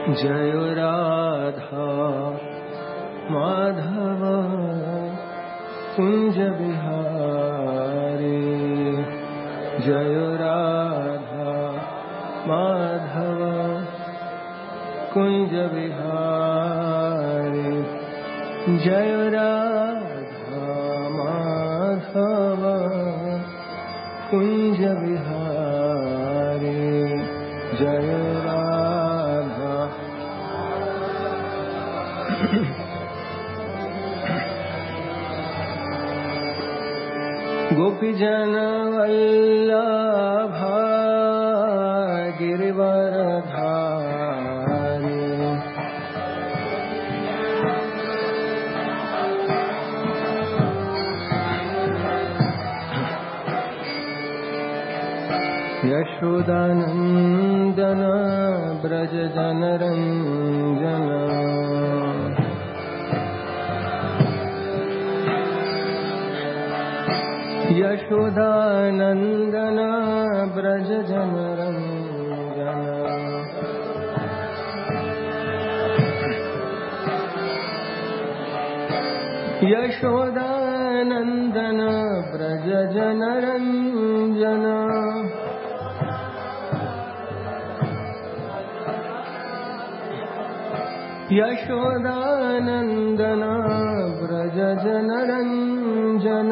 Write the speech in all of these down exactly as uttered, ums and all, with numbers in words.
जय राधा माधव कुंज बिहारी। जय राधा माधव कुंज बिहारी। जय राधा माधव कुंज बिहारी। जय राधा। गोपीजन वल्लभा गिरिवरधारी। यशोदानंदन ब्रज जनरंजन। यशोदानंदन ब्रज जनरंजन। यशोदानंदन ब्रज जनरंजन। यशोदानंदन ब्रज जनरंजन।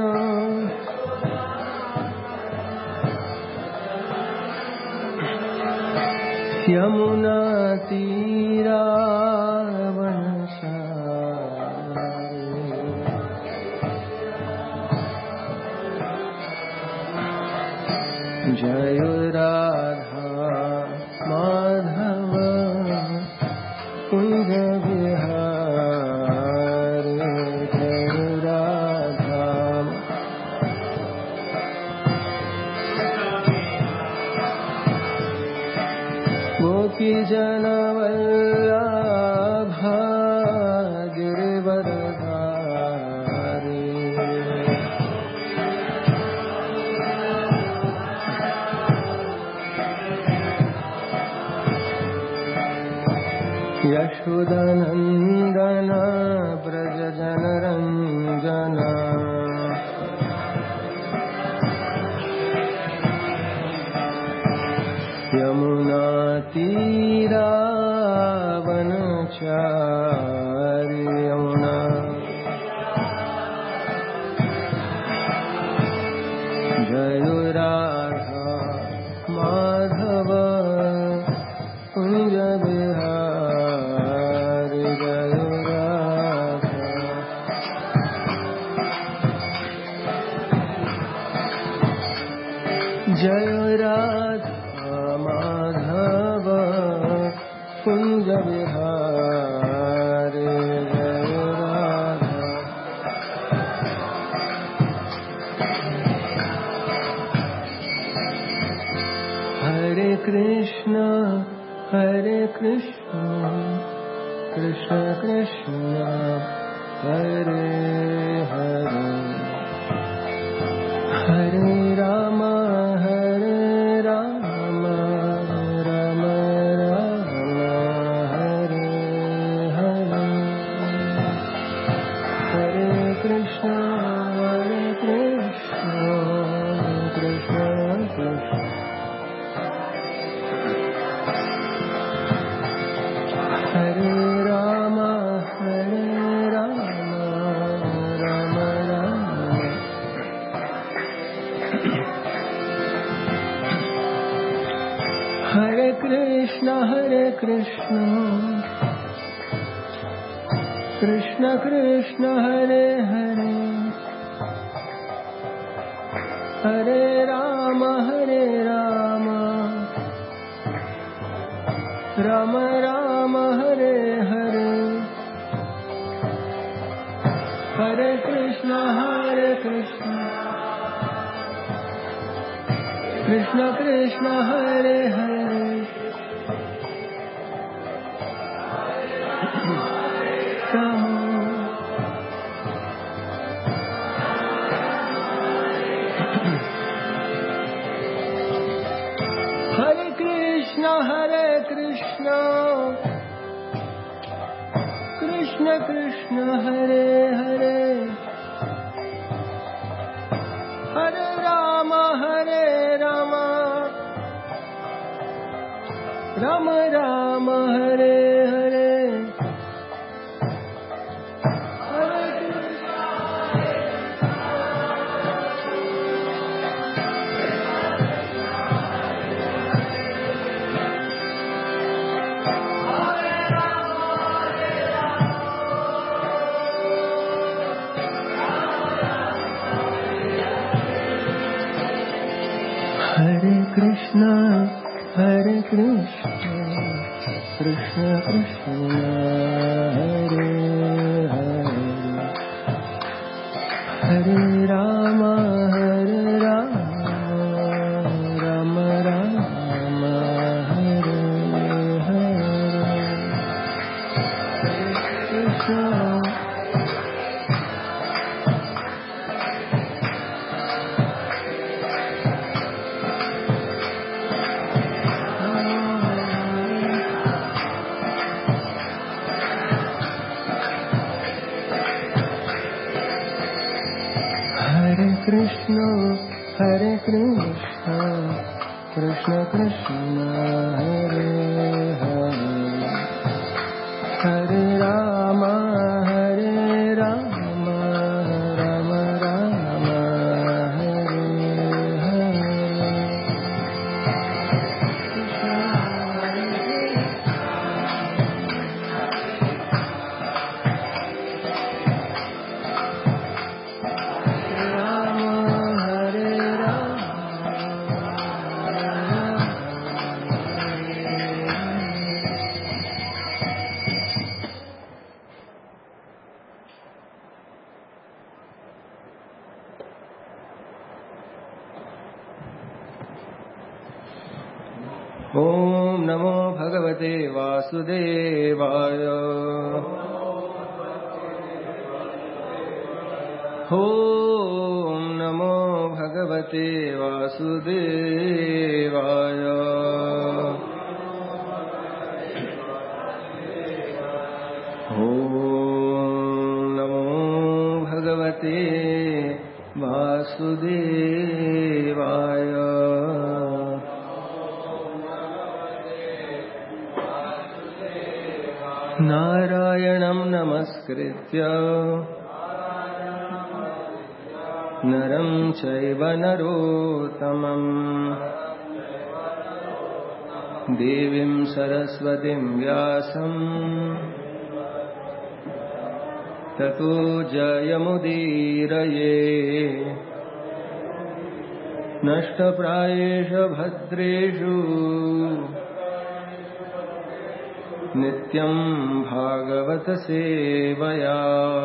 यमुना तीरावनचारी। जय राधा माधव कुंज बिहारी। जय राधा। गोपीजन वल्लभा गिरिवरधारी। यशोदानंदन ब्रज जनरंजन। यमुना तीरावनचारी। यमुना जय राधा माधव कुंज बिहारी। जय राधा। जय राधा माधव कुंज बिहारी। जय राधा। हरे कृष्ण हरे कृष्ण कृष्ण कृष्ण हरे हरे। हरे राम हरे राम राम राम हरे हरे। हरे कृष्ण हरे कृष्ण कृष्ण कृष्ण हरे राम हरे राम राम राम। हरे कृष्ण हरे कृष्ण कृष्ण कृष्ण हरे हरे। हरे राम हरे राम राम राम हरे हरे। हरे कृष्ण हरे कृष्ण कृष्ण कृष्ण हरे हरे। हरे कृष्ण हरे Krishna Krishna Krishna Hare Hare Hare Rama Hare Rama Rama Rama Hare Hare Hare Krishna, Hare Krishna, Krishna Krishna, Hare Hare, Hare Rama, Hare Rama, Rama Rama, Hare Hare, Hare Krishna. Krishna, Hare Krishna, Krishna Krishna, Hare Hare, Hare Rama, Hare Rama, Rama Rama, Hare Hare. Om Namo Bhagavate Vasudevaya. Om Namo Bhagavate Vasudevaya. Om Namo Bhagavate Vasudevaya. Narayanam namaskritya naram chaiva narottamam devim saraswatim vyasam tato jayamudiraye nashtaprayesha bhadreshu Nityam Bhagavata Sevaya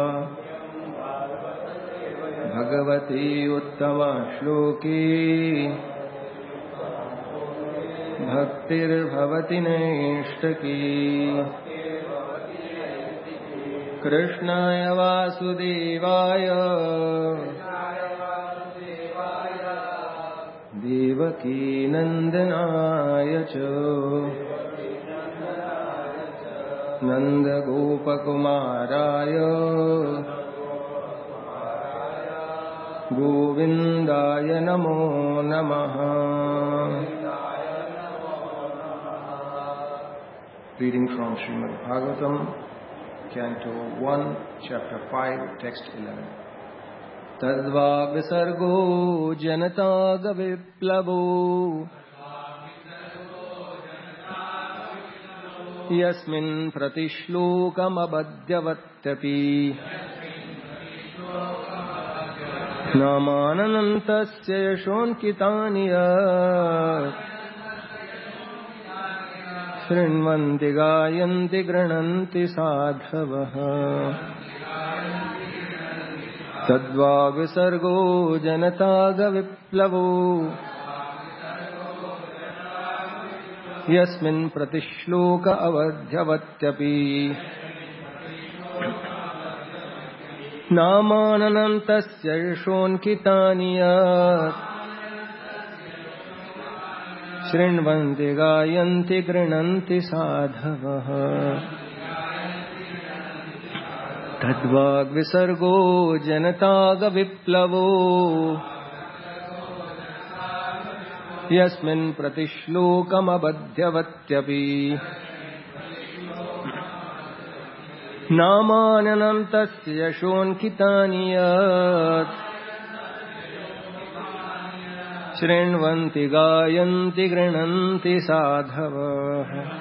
Bhagavati Uttama Shloki Bhaktir Bhavati Neshtaki Krishnaya Vasudevaya Devaki Nandanaya Cha Nanda Gopakumaraya Govindaya Namo Namaha. Reading from Srimad Bhagavatam, Canto one, Chapter five, Text eleven. Tadva Visargo Janataga Viplavo Yasmin Pratishlokamabadhyavattyapi Namananantasya yashonkitani yat Shrinvanti gayanti grananti sadhavaha Tadva visargo janataga viplavo Yasmin pratishloka avadhyavatyapi Namananantasya yashonkitani yat Shrinvanti gayanti grananti sadhavaha Tadvag visargo janataga viplavo Yasmin pratishlokam abadhyavatyapi Namananantasya shonkhitaniyat Shrinvanti gayanti grinanti sadhava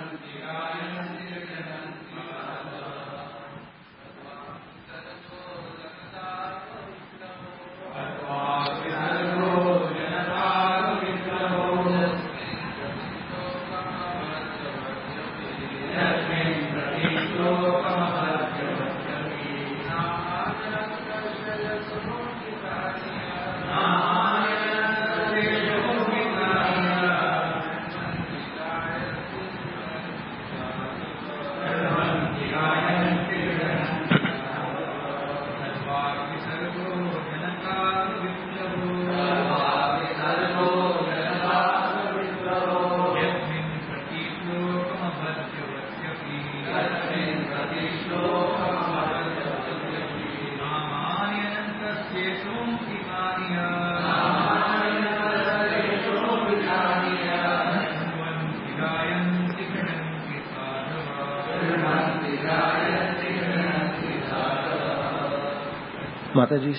Mataji's,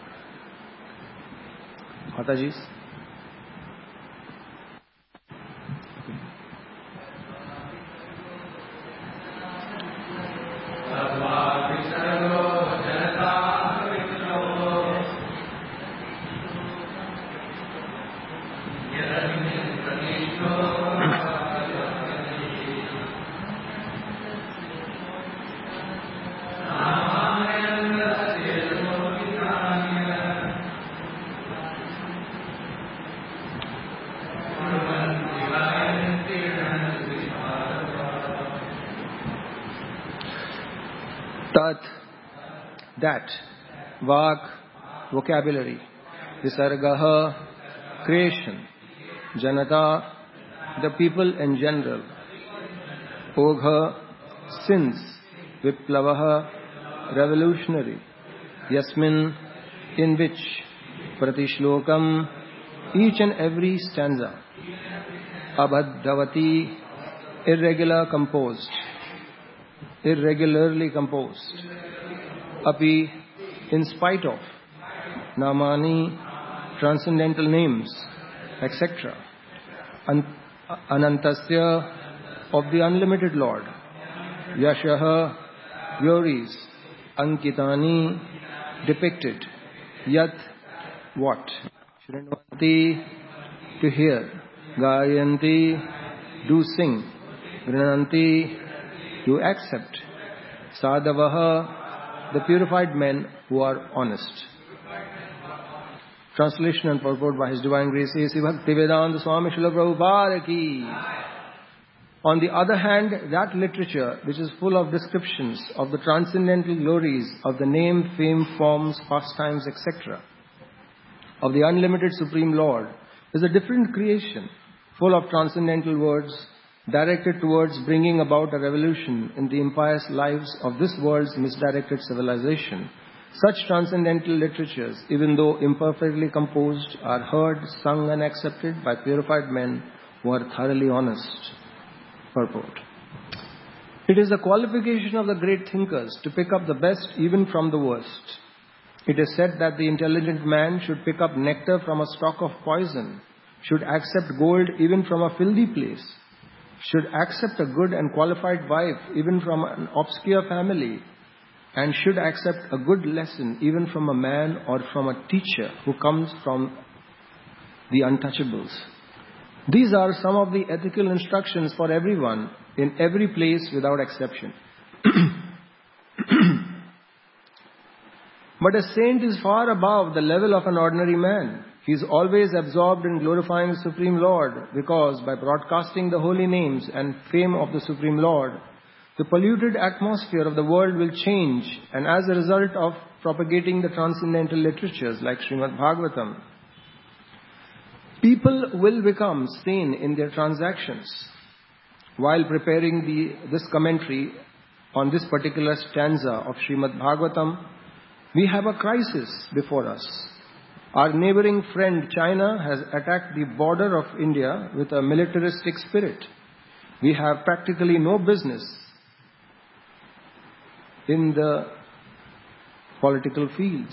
Mataji's. Tat, that, Vak, vocabulary, Visargaha, creation, Janata, the people in general, Ogha, sins, Viplavaha, revolutionary, Yasmin, in which, Pratishlokam, each and every stanza, Abhaddhavati, irregular composed, irregularly composed, Api, in spite of, Namani, transcendental names, et cetera. An- Anantasya, of the unlimited Lord, Yashaha, glories, Ankitani, depicted, Yat, what, Shrinvanti, to hear, Gayanti, do sing, Grananti, to accept, Sadhavaha, the purified men who are honest. Translation and purport by His Divine Grace A C Bhaktivedanta Swami Srila Prabhupada ki. On the other hand, that literature which is full of descriptions of the transcendental glories of the name, fame, forms, pastimes, et cetera, of the unlimited Supreme Lord, is a different creation, full of transcendental words, directed towards bringing about a revolution in the impious lives of this world's misdirected civilization. Such transcendental literatures, even though imperfectly composed, are heard, sung and accepted by purified men who are thoroughly honest. Purport. It is a qualification of the great thinkers to pick up the best even from the worst. It is said that the intelligent man should pick up nectar from a stalk of poison, should accept gold even from a filthy place, should accept a good and qualified wife even from an obscure family, and should accept a good lesson even from a man or from a teacher who comes from the untouchables. These are some of the ethical instructions for everyone in every place without exception. But a saint is far above the level of an ordinary man. He is always absorbed in glorifying the Supreme Lord, because by broadcasting the holy names and fame of the Supreme Lord, the polluted atmosphere of the world will change, and as a result of propagating the transcendental literatures like Srimad Bhagavatam, people will become sane in their transactions. While preparing the, this commentary, on this particular stanza of Srimad Bhagavatam, we have a crisis before us. Our neighboring friend China has attacked the border of India with a militaristic spirit. We have practically no business in the political field.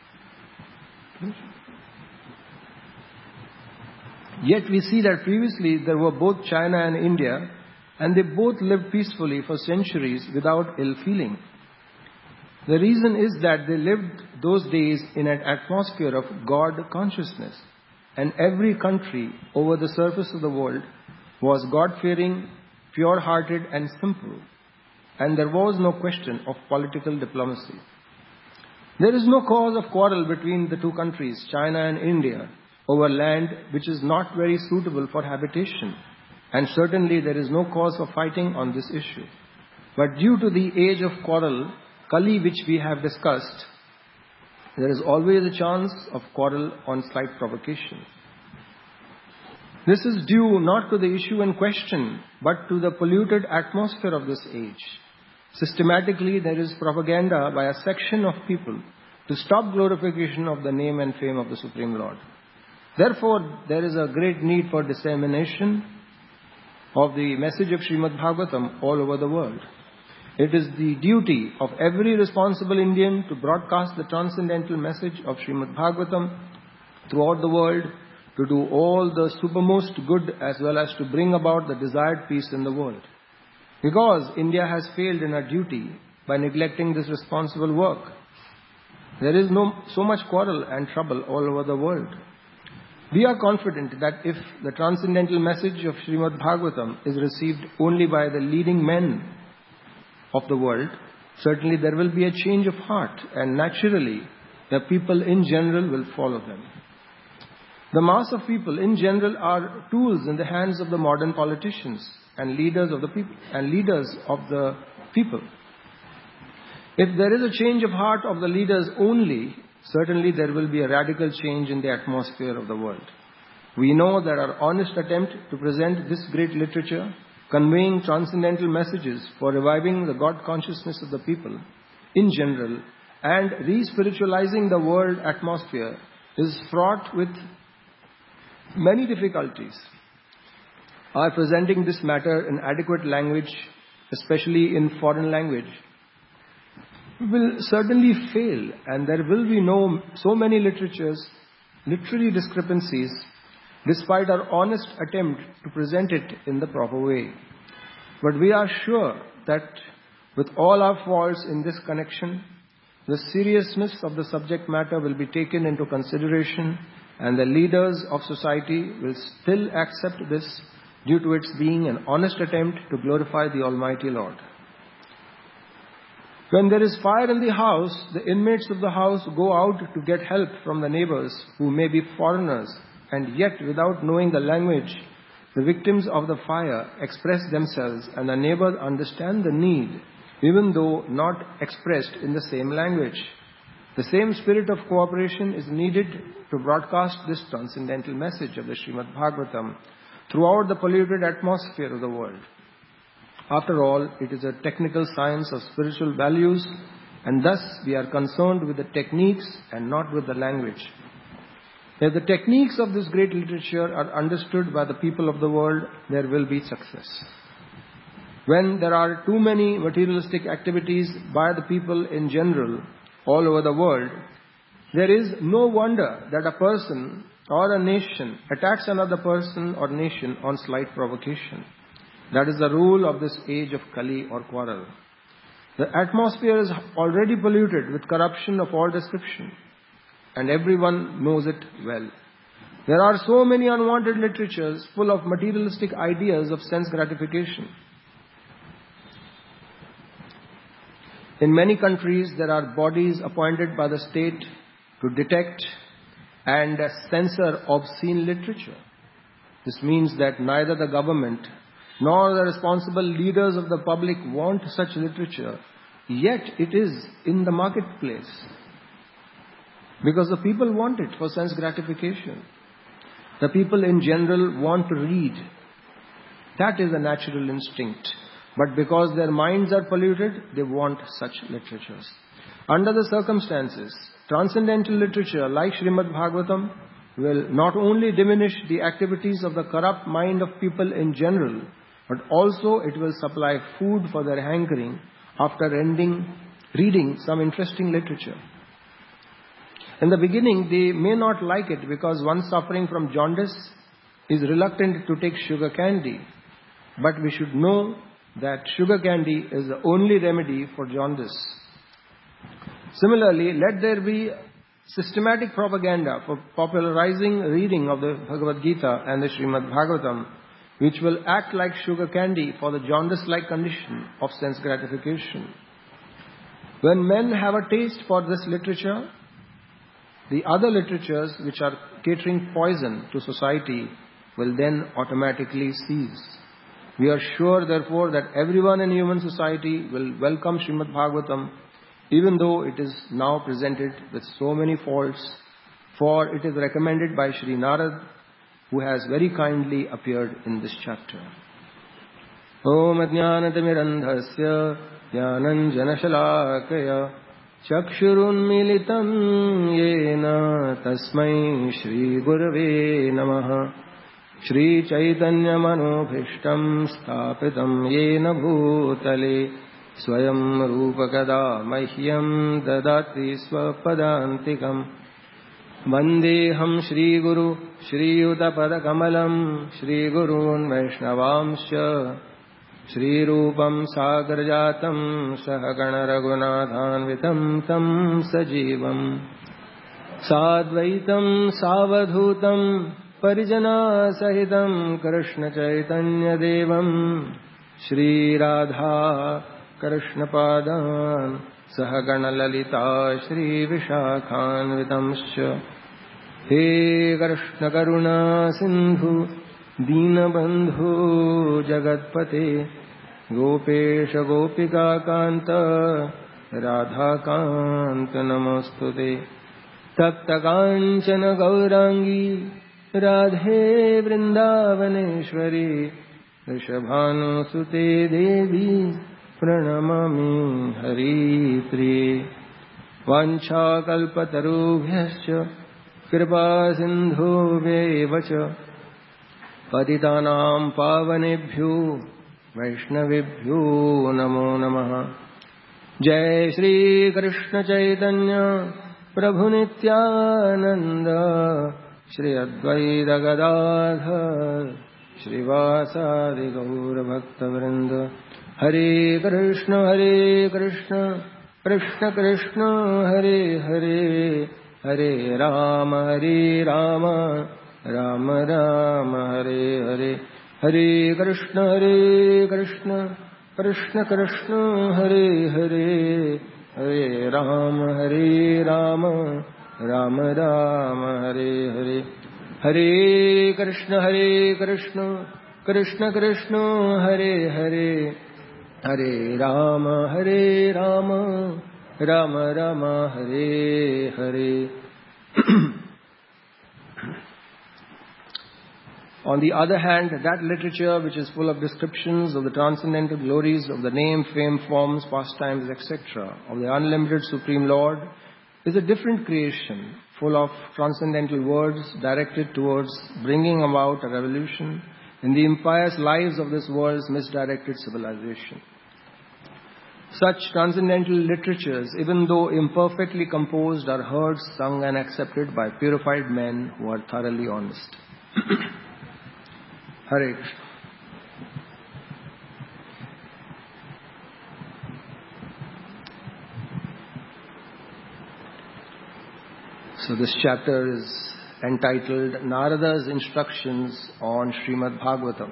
Yet we see that previously there were both China and India, and they both lived peacefully for centuries without ill feeling. The reason is that they lived those days in an atmosphere of God consciousness, and every country over the surface of the world was God-fearing, pure-hearted and simple, and there was no question of political diplomacy. There is no cause of quarrel between the two countries, China and India, over land which is not very suitable for habitation, and certainly there is no cause for fighting on this issue. But due to the age of quarrel, Kali, which we have discussed, there is always a chance of quarrel on slight provocation. This is due not to the issue in question, but to the polluted atmosphere of this age. Systematically, there is propaganda by a section of people to stop glorification of the name and fame of the Supreme Lord. Therefore, there is a great need for dissemination of the message of Srimad Bhagavatam all over the world. It is the duty of every responsible Indian to broadcast the transcendental message of Srimad Bhagavatam throughout the world, to do all the supermost good as well as to bring about the desired peace in the world. Because India has failed in her duty by neglecting this responsible work, there is no so much quarrel and trouble all over the world. We are confident that if the transcendental message of Srimad Bhagavatam is received only by the leading men of the world, certainly there will be a change of heart, and naturally the people in general will follow them. The mass of people in general are tools in the hands of the modern politicians and leaders of the people and leaders of the people. If there is a change of heart of the leaders only, certainly there will be a radical change in the atmosphere of the world. We know that our honest attempt to present this great literature, conveying transcendental messages for reviving the God consciousness of the people in general and re-spiritualizing the world atmosphere, is fraught with many difficulties. Our presenting this matter in adequate language, especially in foreign language, will certainly fail, and there will be no so many literatures, literary discrepancies, despite our honest attempt to present it in the proper way. But we are sure that with all our faults in this connection, the seriousness of the subject matter will be taken into consideration, and the leaders of society will still accept this due to its being an honest attempt to glorify the Almighty Lord. When there is fire in the house, the inmates of the house go out to get help from the neighbors who may be foreigners, and yet without knowing the language, the victims of the fire express themselves, and the neighbors understand the need, even though not expressed in the same language. The same spirit of cooperation is needed to broadcast this transcendental message of the Srimad Bhagavatam throughout the polluted atmosphere of the world. After all, it is a technical science of spiritual values, and thus we are concerned with the techniques and not with the language. If the techniques of this great literature are understood by the people of the world, there will be success. When there are too many materialistic activities by the people in general all over the world, there is no wonder that a person or a nation attacks another person or nation on slight provocation. That is the rule of this age of Kali or quarrel. The atmosphere is already polluted with corruption of all description, and everyone knows it well. There are so many unwanted literatures full of materialistic ideas of sense gratification. In many countries, there are bodies appointed by the state to detect and censor obscene literature. This means that neither the government nor the responsible leaders of the public want such literature, yet it is in the marketplace, because the people want it for sense gratification. The people in general want to read. That is a natural instinct. But because their minds are polluted, they want such literatures. Under the circumstances, transcendental literature like Srimad Bhagavatam will not only diminish the activities of the corrupt mind of people in general, but also it will supply food for their hankering after ending, reading some interesting literature. In the beginning, they may not like it because one suffering from jaundice is reluctant to take sugar candy. But we should know that sugar candy is the only remedy for jaundice. Similarly, let there be systematic propaganda for popularizing reading of the Bhagavad Gita and the Srimad Bhagavatam, which will act like sugar candy for the jaundice-like condition of sense gratification. When men have a taste for this literature, the other literatures which are catering poison to society will then automatically cease. We are sure, therefore, that everyone in human society will welcome Srimad Bhagavatam, even though it is now presented with so many faults, for it is recommended by Sri Narad, who has very kindly appeared in this chapter. Om Ajnanatimirandhasya Jnananjanashalakaya Chakshurunmilitam Yena Tasmai Shri Gurave Namaha Shri Chaitanya Manobhishtam Sthapitam Yena Bhutale Swayam Rupakada Mahyam Dadati Swapadantikam Vandeham Shri Guru Shri Yuta Kamalam Shri Gurun Vaishnavamsya Shri Rupam Sagarjatam Sahagana Raghunathanvitam Tam Sajivam Sadvaitam Savadhutam Parijana Sahitam Krishna Chaitanya Devam Shri Radha Krishna Padan Sahagana Lalita Shri Vishakhanvitamscha He Krishna Karuna Sindhu Deenabandhu Jagatpate Gopesha Gopika Kanta Radha Kanta Namostute Tapta Kanchana Gaurangi Radhe Vrindavaneshwari Rishabhanu Sute Devi Pranamami Hari Priye Vancha Kalpatarubhyascha Kripa Sindhu Vevacha Patitanam Pavanebhyo Vaishnavibhyo Namo Namaha Jai Shri Krishna Chaitanya Prabhu Nityananda Shri Advaita Gadadhar Shri Vasadi Gaura Bhakta Vrinda Hare Krishna Hare Krishna Krishna Krishna Hare Hare Hare Rama Hare Rama Rama Rama Hare Hare Hare Krishna Hare Krishna Krishna Krishna Hare Hare Hare Rama Hare Rama Rama Rama Hare Hare Hare Krishna Hare Krishna Krishna Krishna Hare Hare Hare Rama Hare Rama Rama Rama Hare Hare. On the other hand, that literature which is full of descriptions of the transcendental glories of the name, fame, forms, pastimes, et cetera of the unlimited Supreme Lord is a different creation, full of transcendental words directed towards bringing about a revolution in the impious lives of this world's misdirected civilization. Such transcendental literatures, even though imperfectly composed, are heard, sung and accepted by purified men who are thoroughly honest. Hare Krishna. So this chapter is entitled Narada's Instructions on Srimad Bhagavatam.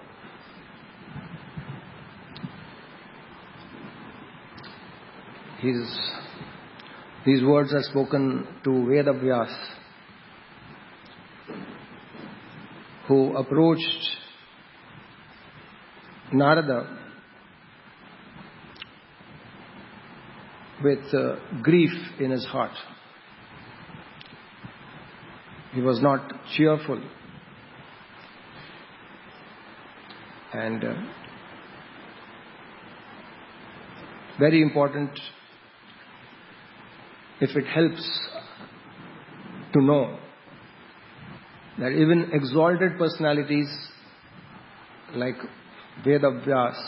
His, these words are spoken to Vedavyas, who approached Narada with uh, grief in his heart. He was not cheerful. And uh, very important if it helps to know that even exalted personalities like Vedavyas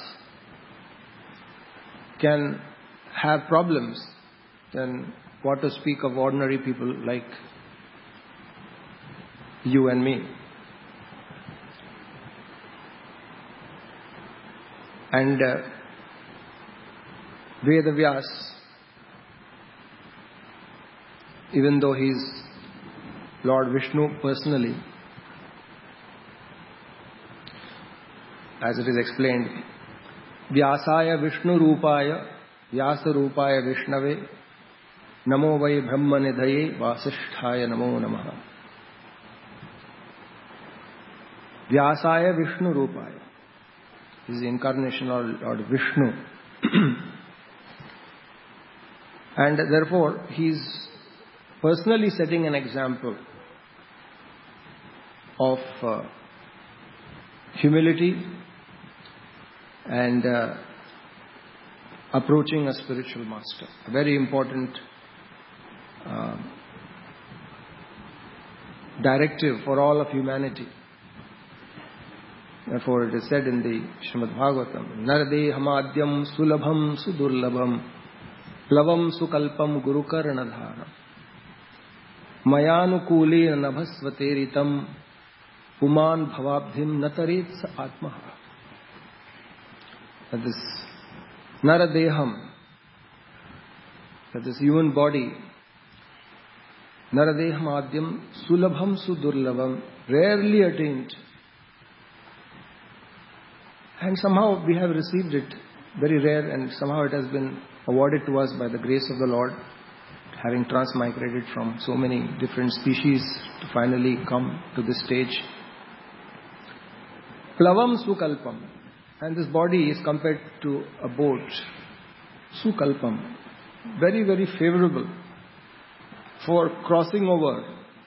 can have problems, then what to speak of ordinary people like you and me. And uh, Vedavyas, even though he is Lord Vishnu personally, as it is explained, Vyasaya Vishnu Rupaya Vyasa Rupaya Vishnave Namo Vai Brahma Nidhaye Vasishthaya Namo Namaha. Vyasaya Vishnu Rupaya is the incarnation of Lord Vishnu. And therefore, he is personally setting an example of uh, humility and uh, approaching a spiritual master. A very important uh, directive for all of humanity. Therefore, it is said in the Srimad Bhagavatam, Naradehamadhyam sulabham sudurlabham plavam sukalpam gurukarnadharam mayanukule nabhasvateritam puman bhavabdhim natarets atmaha. That this Naradeham, that this human body, Naradehamadhyam sulabham sudurlabham, rarely attained. And somehow we have received it, very rare, and somehow it has been awarded to us by the grace of the Lord, having transmigrated from so many different species to finally come to this stage. Plavam sukalpam. And this body is compared to a boat. Sukalpam. Very, very favorable for crossing over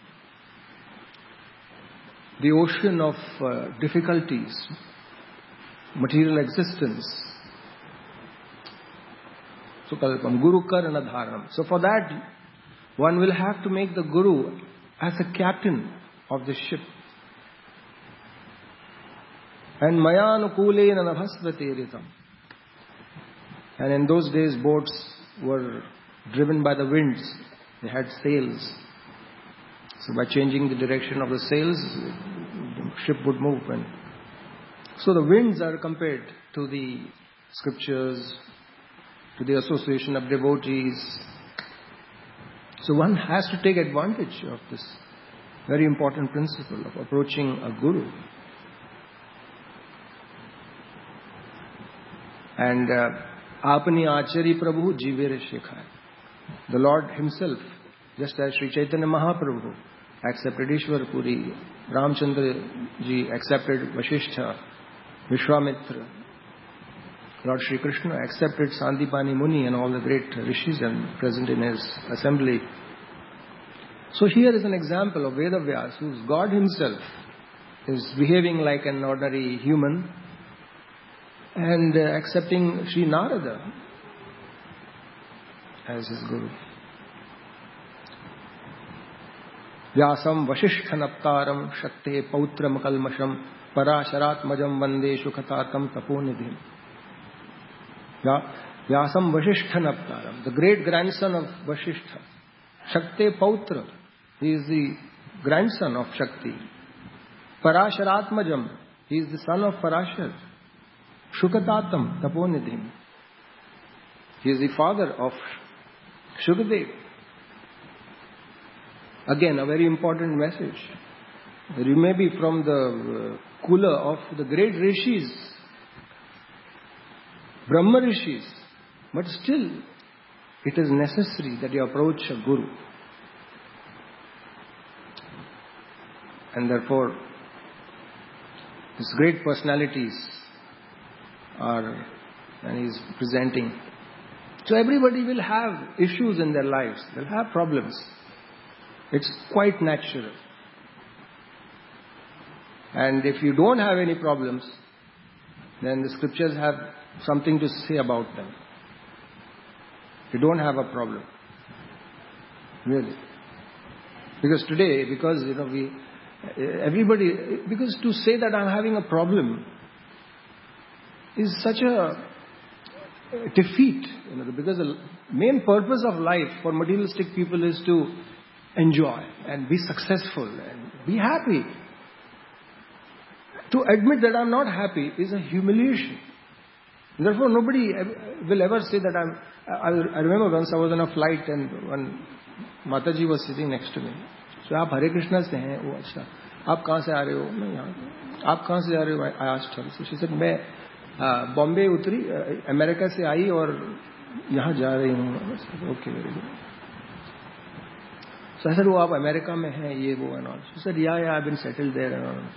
the ocean of uh, difficulties, material existence. Sukalpam. Guru Karnadharam. So for that, one will have to make the Guru as a captain of the ship. And Mayanukule Nabhasvateritam. And in those days, boats were driven by the winds. They had sails. So by changing the direction of the sails, the ship would move. And so the winds are compared to the scriptures, to the association of devotees. So one has to take advantage of this very important principle of approaching a guru. And Apani Achari Prabhu Jivere Shekhai. The Lord Himself, just as Sri Chaitanya Mahaprabhu accepted Ishwar Puri, Ramchandra ji accepted Vasishtha, Vishwamitra, Lord Sri Krishna accepted Sandipani Muni and all the great rishis and present in his assembly. So here is an example of Vedavyas, whose God Himself is behaving like an ordinary human and uh, accepting Sri Narada as his guru. Vyasam Vasishthanaptaram Shakte Pautram Kalmasham Parasharatmajam Vande Shukhatarkam Taponidhim. Vyasam Vasishthanaptaram, the great grandson of Vasishtha. Shakte Pautra, he is the grandson of Shakti. Parasharatmajam, he is the son of Parashar. Shukatatam Taponidhim, he is the father of Shukadev. Again, a very important message. You may be from the uh, kula of the great rishis, Brahma rishis, but still it is necessary that you approach a guru. And therefore, these great personalities are, and he is presenting. So everybody will have issues in their lives. They'll have problems. It's quite natural. And if you don't have any problems, then the scriptures have something to say about them. You don't have a problem. Really. Because today, because, you know, we, everybody, because to say that I'm having a problem is such a defeat, you know, because the main purpose of life for materialistic people is to enjoy and be successful and be happy. To admit that I'm not happy is a humiliation. Therefore, nobody will ever say that I'm... I, I remember once I was on a flight and one Mataji was sitting next to me. So, आप हरे कृष्णा से हैं? वो अच्छा. आप कहाँ से आ रहे हो? मैं यहाँ. आप कहाँ से आ रहे हो? I asked her. So she said, मैं बॉम्बे उतरी, अमेरिका से आई और यहाँ जा रही हूँ. Okay, very good. So I said, वो आप अमेरिका में हैं, ये वो and all. She said, yeah, yeah, I've been settled there and all.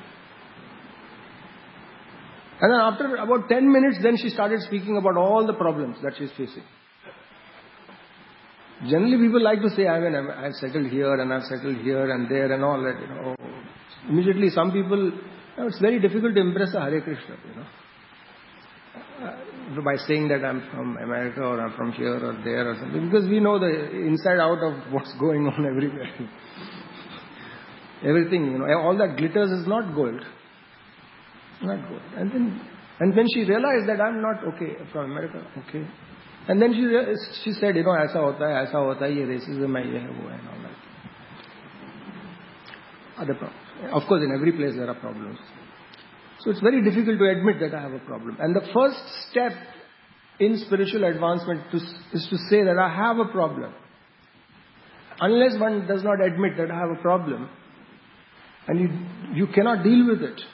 And then after about ten minutes, then she started speaking about all the problems that she's facing. Generally, people like to say, I mean, I've settled here and I've settled here and there and all that, you know. Immediately, some people, you know, it's very difficult to impress a Hare Krishna, you know. Uh, by saying that I'm from America or I'm from here or there or something. Because we know the inside out of what's going on everywhere. Everything, you know, all that glitters is not gold. Not gold. And then, and then she realized that I'm not okay from America. Okay. And then she she said, you know, ऐसा होता है, ऐसा होता है, ये racism है, ये है, वो है, and all that. Other problems. Of course, in every place there are problems. So it's very difficult to admit that I have a problem. And the first step in spiritual advancement to, is to say that I have a problem. Unless one does not admit that I have a problem, and you you cannot deal with it.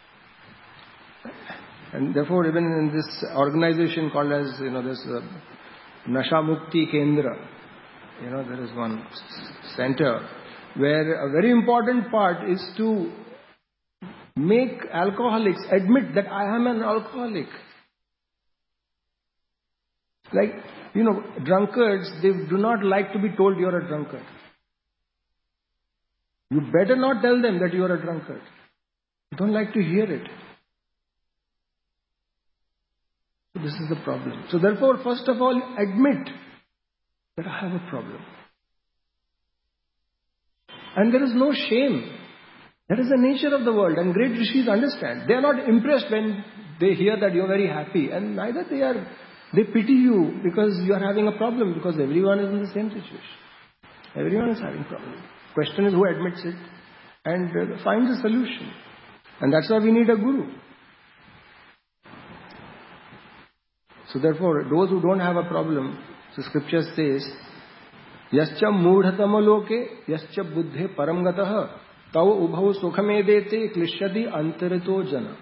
And therefore, even in this organization called as, you know, this uh, Nasha Mukti Kendra, you know, there is one center where a very important part is to make alcoholics admit that I am an alcoholic. Like, you know, drunkards, they do not like to be told you're a drunkard. You better not tell them that you're a drunkard. You don't like to hear it. This is the problem. So therefore, first of all, admit that I have a problem. And there is no shame. That is the nature of the world. And great rishis understand. They are not impressed when they hear that you are very happy. And neither they are, they pity you because you are having a problem. Because everyone is in the same situation. Everyone is having a problem. Question is who admits it and uh, finds a solution. And that's why we need a guru. So therefore, those who don't have a problem, so scripture says, Yascha mudhatama loke, yascha buddhe paramgatah, tau ubhau sukhamedete klishyati antarito jana.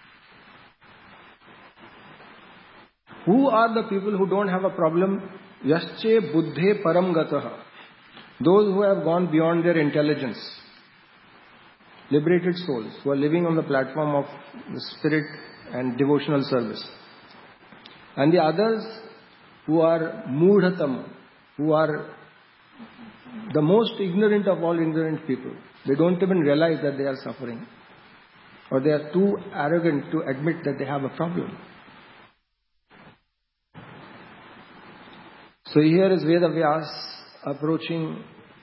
Who are the people who don't have a problem? Yasche buddhe paramgatah. Those who have gone beyond their intelligence. Liberated souls who are living on the platform of the spirit and devotional service. And the others who are mudhatam, who are the most ignorant of all ignorant people. They don't even realize that they are suffering. Or they are too arrogant to admit that they have a problem. So here is Vedavyas approaching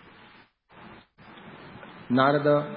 Narada,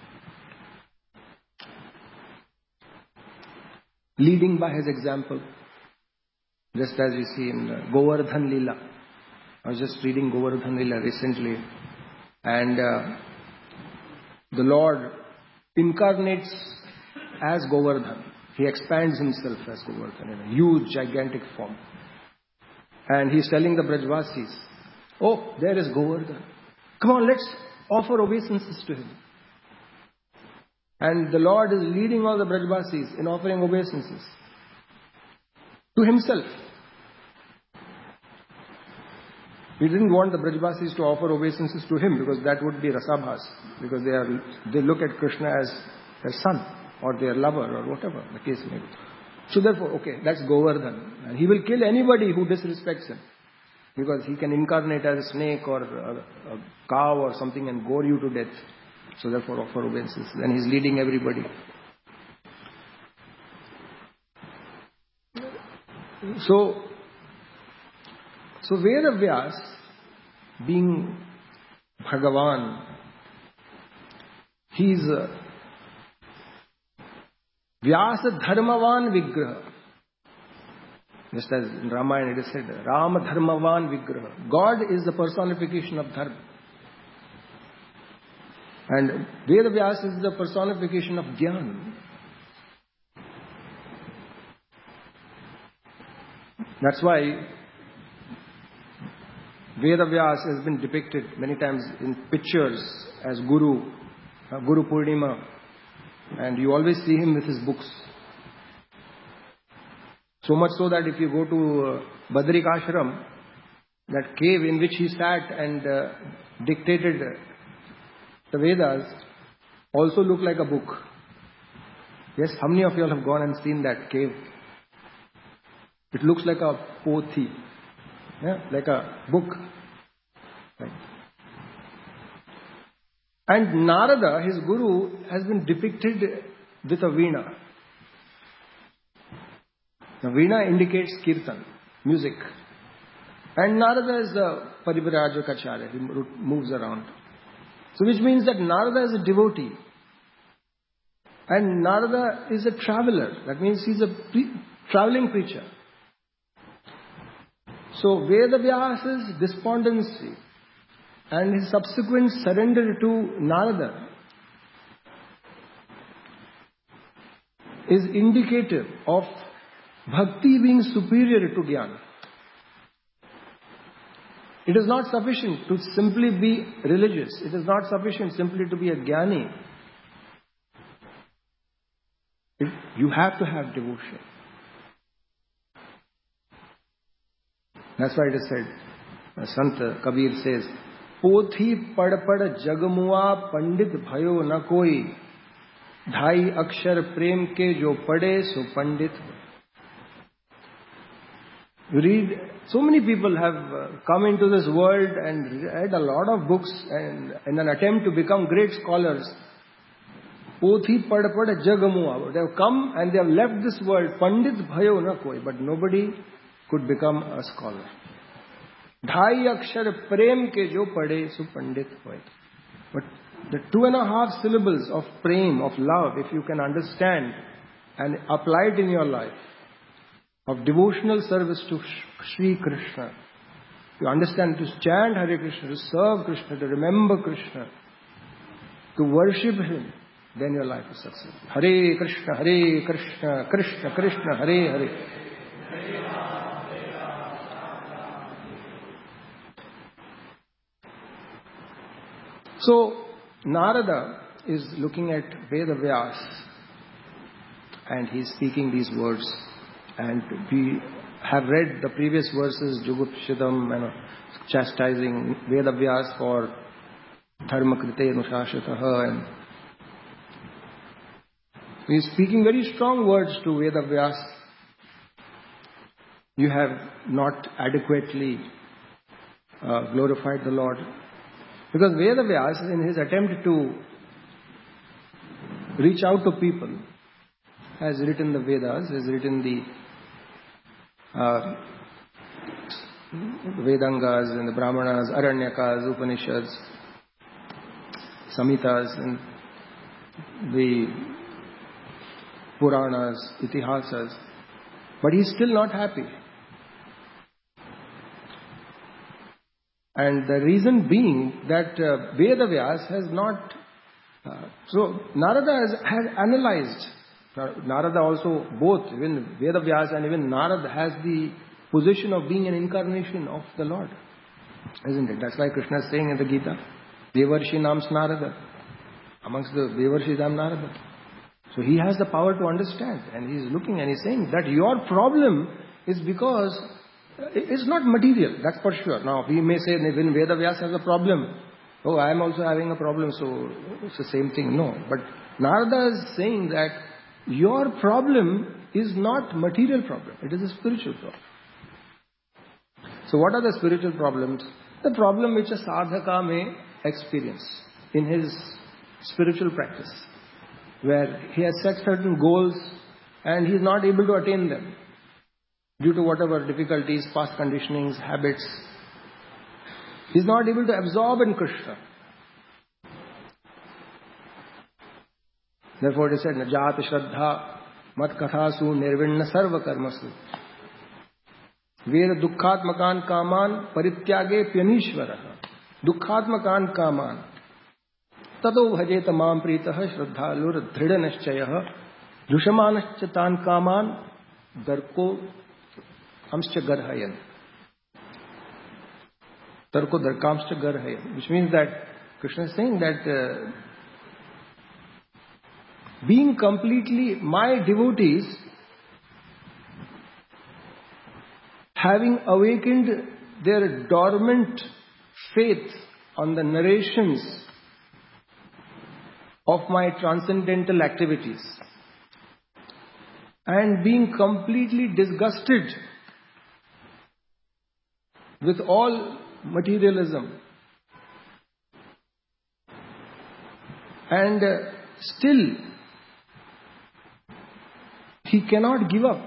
leading by his example. Just as we see in Govardhan Lila. I was just reading Govardhan Lila recently. And uh, the Lord incarnates as Govardhan. He expands himself as Govardhan in a huge, gigantic form. And he's telling the Brajvasis, oh, there is Govardhan. Come on, let's offer obeisances to him. And the Lord is leading all the Brajvasis in offering obeisances to himself. He didn't want the Brajvasis to offer obeisances to him because that would be rasabhas. Because they are they look at Krishna as their son or their lover or whatever the case may be. So therefore, okay, that's Govardhan. And he will kill anybody who disrespects him. Because he can incarnate as a snake or a, a cow or something and gore you to death. So therefore offer obeisances. Then he's leading everybody. So, So Veda Vyas, being Bhagavan, he is uh, Vyasa Dharmavan Vigraha. Just as in Ramayana it is said, Rama Dharmavan Vigraha. God is the personification of Dharma. And Veda Vyas is the personification of Jnana. That's why Veda Vyas has been depicted many times in pictures as Guru, uh, Guru Purnima, and you always see him with his books. So much so that if you go to uh, Badrik Ashram, that cave in which he sat and uh, dictated the Vedas also looked like a book. Yes, how many of you all have gone and seen that cave? It looks like a pothi, yeah, like a book. Right. And Narada, his guru, has been depicted with a veena. The veena indicates kirtan, music. And Narada is the Parivrajak he moves around. So which means that Narada is a devotee. And Narada is a traveler. That means he's a pre- traveling preacher. So Veda Vyasa's despondency and his subsequent surrender to Narada is indicative of bhakti being superior to jnana. It is not sufficient to simply be religious. It is not sufficient simply to be a jnani. It, you have to have devotion. That's why it is said, Sant Kabir says, Pothi pad pad jagamua pandit bhayo na koi, dhai akshar prem ke jo pade so pandit. You read, so many people have come into this world and read a lot of books and in an attempt to become great scholars. Pothi pad pad jagamua. They have come and they have left this world, pandit bhayo na koi, but nobody could become a scholar. Dhai akshar prem ke jo pade so pandit hoy. But the two and a half syllables of prem, of love, if you can understand and apply it in your life, of devotional service to Sri Krishna, to understand, to chant Hare Krishna, to serve Krishna, to remember Krishna, to worship Him, then your life is successful. Hare Krishna, Hare Krishna, Krishna Krishna, Hare Hare. So, Narada is looking at Veda Vyas and he is speaking these words. And we have read the previous verses, Jugupshidam, you know, chastising Veda Vyas for Dharma Krite Nushashataha. And he is speaking very strong words to Veda Vyas. You have not adequately uh, glorified the Lord. Because Veda Vyas, in his attempt to reach out to people, has written the Vedas, has written the uh, Vedangas and the Brahmanas, Aranyakas, Upanishads, Samhitas, and the Puranas, Itihasas. But he's still not happy. And the reason being that uh, Veda Vyas has not... Uh, so Narada has, has analyzed. Narada also, both, even Veda Vyas and even Narada has the position of being an incarnation of the Lord. Isn't it? That's why Krishna is saying in the Gita, Devarshi Nam's Narada. Amongst the Devarshis I am Narada. So he has the power to understand. And he's looking and he's saying that your problem is because it's not material, that's for sure. Now, we may say when Veda Vyas has a problem, oh, I am also having a problem, so it's the same thing. No, but Narada is saying that your problem is not material problem, it is a spiritual problem. So what are the spiritual problems? The problem which a sadhaka may experience in his spiritual practice, where he has set certain goals and he is not able to attain them. due to whatever difficulties, past conditionings, habits, he's not able to absorb in Krishna. Therefore it is said, Najat Shraddha Mat Kathasu Nirvinna Sarva Karmasu. Veda Dukkhatmakan Kaman Parityage Pyanishvaraha. Dukkhatmakan Kaman. Tato Bhajeta Mam Pritaha Shraddhalur Dhridanashchayaha. Dushamanascha Tan Kaman Darko Amscha Garhayan. Darko Darkamscha Garhayan. Which means that Krishna is saying that uh, being completely my devotees, having awakened their dormant faith on the narrations of my transcendental activities, and being completely disgusted with all materialism, and uh, still he cannot give up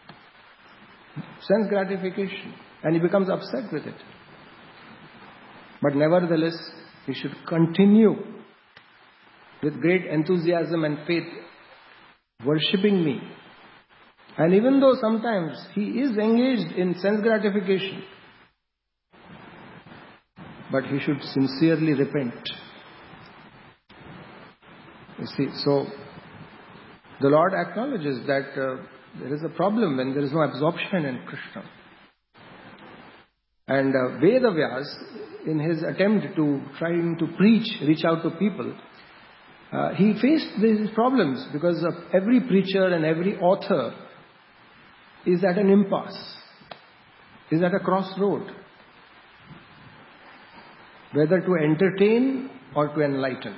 sense gratification, and he becomes upset with it. But nevertheless, he should continue with great enthusiasm and faith worshipping me. And even though sometimes he is engaged in sense gratification, but he should sincerely repent. You see, so the Lord acknowledges that uh, there is a problem when there is no absorption in Krishna. And uh, Vedavyas, in his attempt to trying to preach, reach out to people, uh, he faced these problems because of every preacher and every author is at an impasse, is at a crossroad, whether to entertain or to enlighten.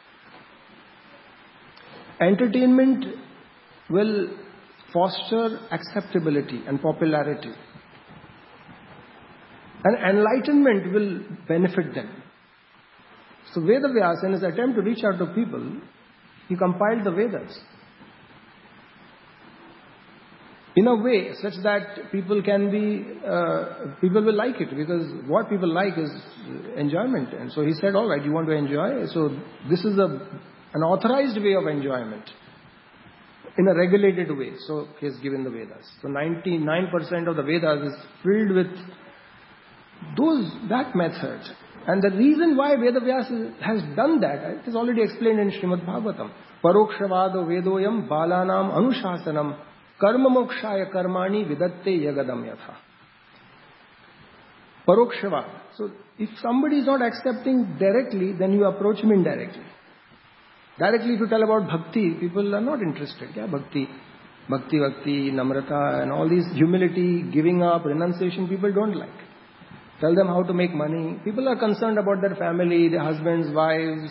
Entertainment will foster acceptability and popularity, and enlightenment will benefit them. So Vedavyas, in his attempt to reach out to people, he compiled the Vedas in a way such that people can be, uh, people will like it, because what people like is enjoyment. And so he said, all right, you want to enjoy? So this is a an authorized way of enjoyment in a regulated way. So he has given the Vedas. So ninety-nine percent of the Vedas is filled with those, that method. And the reason why Vedavyas has done that, it is already explained in Srimad Bhagavatam. Parokshvado vedoyam balanam anushasanam karma mokshaya karmani vidatte yagadam yatha. Parokshvad. So if somebody is not accepting directly, then you approach him indirectly. Directly if you tell about bhakti, people are not interested. Yeah, bhakti, bhakti, bhakti, namrata, and all these humility, giving up, renunciation, people don't like. Tell them how to make money. People are concerned about their family, their husbands, wives,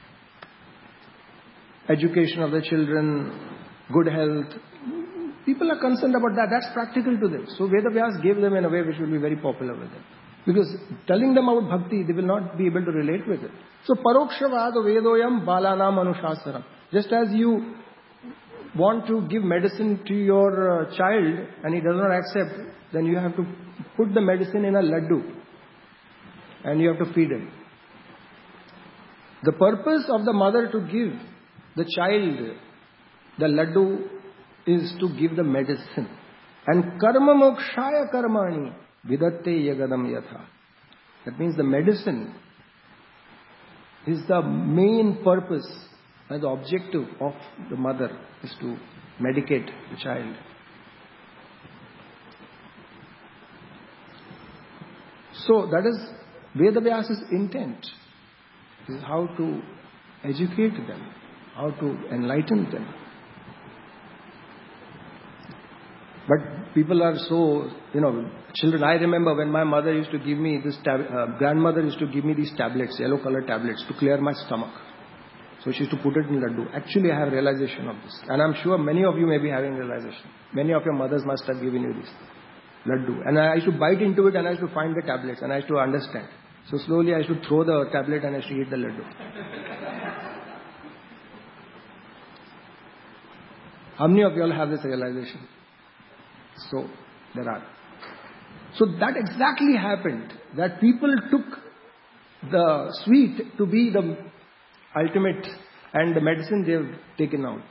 education of their children, good health. People are concerned about that. That's practical to them. So Vedavyas gave them in a way which will be very popular with them. Because telling them about bhakti, they will not be able to relate with it. So parokshavad vedoyam balanam anushasanam. Just as you want to give medicine to your uh, child and he does not accept, then you have to put the medicine in a laddu and you have to feed him. The purpose of the mother to give the child the laddu is to give the medicine. And karma mokshaya karmani vidatte yagadam yatha. That means the medicine is the main purpose and the objective of the mother is to medicate the child. So that is Vedavyas's intent, is how to educate them, how to enlighten them. But people are so, you know, children, I remember when my mother used to give me this, tab- uh, grandmother used to give me these tablets, yellow color tablets, to clear my stomach. So she used to put it in laddu. Actually, I have realization of this. And I'm sure many of you may be having realization. Many of your mothers must have given you this laddu. And I used to bite into it and I used to find the tablets and I used to understand. So slowly I used to throw the tablet and I used to eat the laddu. How many of you all have this realization? So, There are. So that exactly happened. That people took the sweet to be the ultimate and the medicine they have taken out.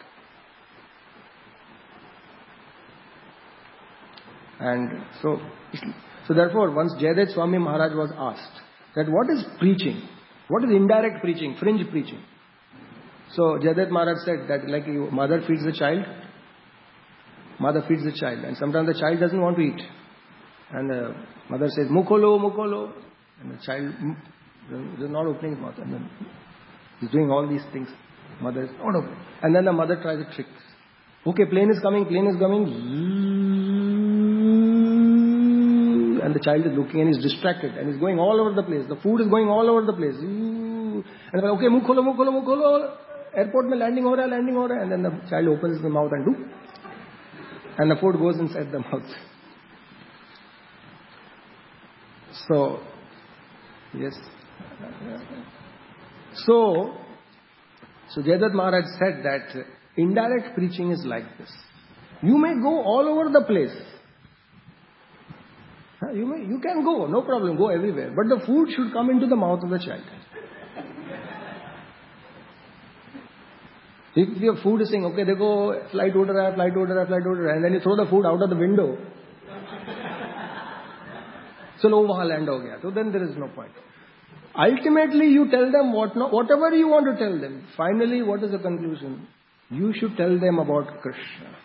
And so, so therefore, once Jayadeva Swami Maharaj was asked that what is preaching? What is indirect preaching, fringe preaching? So Jayadeva Maharaj said that like you, mother feeds the child, mother feeds the child, and sometimes the child doesn't want to eat. And the mother says, Mukolo, Mukolo. And the child is not opening his mouth. And then he's doing all these things. Mother is not opening. And then the mother tries a trick. Okay, plane is coming, plane is coming. And the child is looking and he's distracted. And he's going all over the place. The food is going all over the place. And they're like, okay, Mukolo, Mukolo, Mukolo. Airport mein landing ho raha, landing ho raha. And then the child opens the mouth and do. And the food goes inside the mouth. So, yes. So, so Jayadeva Maharaj said that indirect preaching is like this. You may go all over the place. You may, you can go, no problem, go everywhere. But the food should come into the mouth of the child. If your food is saying, okay, dekho, flight uda raha, flight uda raha, flight uda raha, and then you throw the food out of the window. So, no, wahan land ho gaya. So then there is no point. Ultimately, you tell them what, no, whatever you want to tell them. Finally, what is the conclusion? You should tell them about Krishna.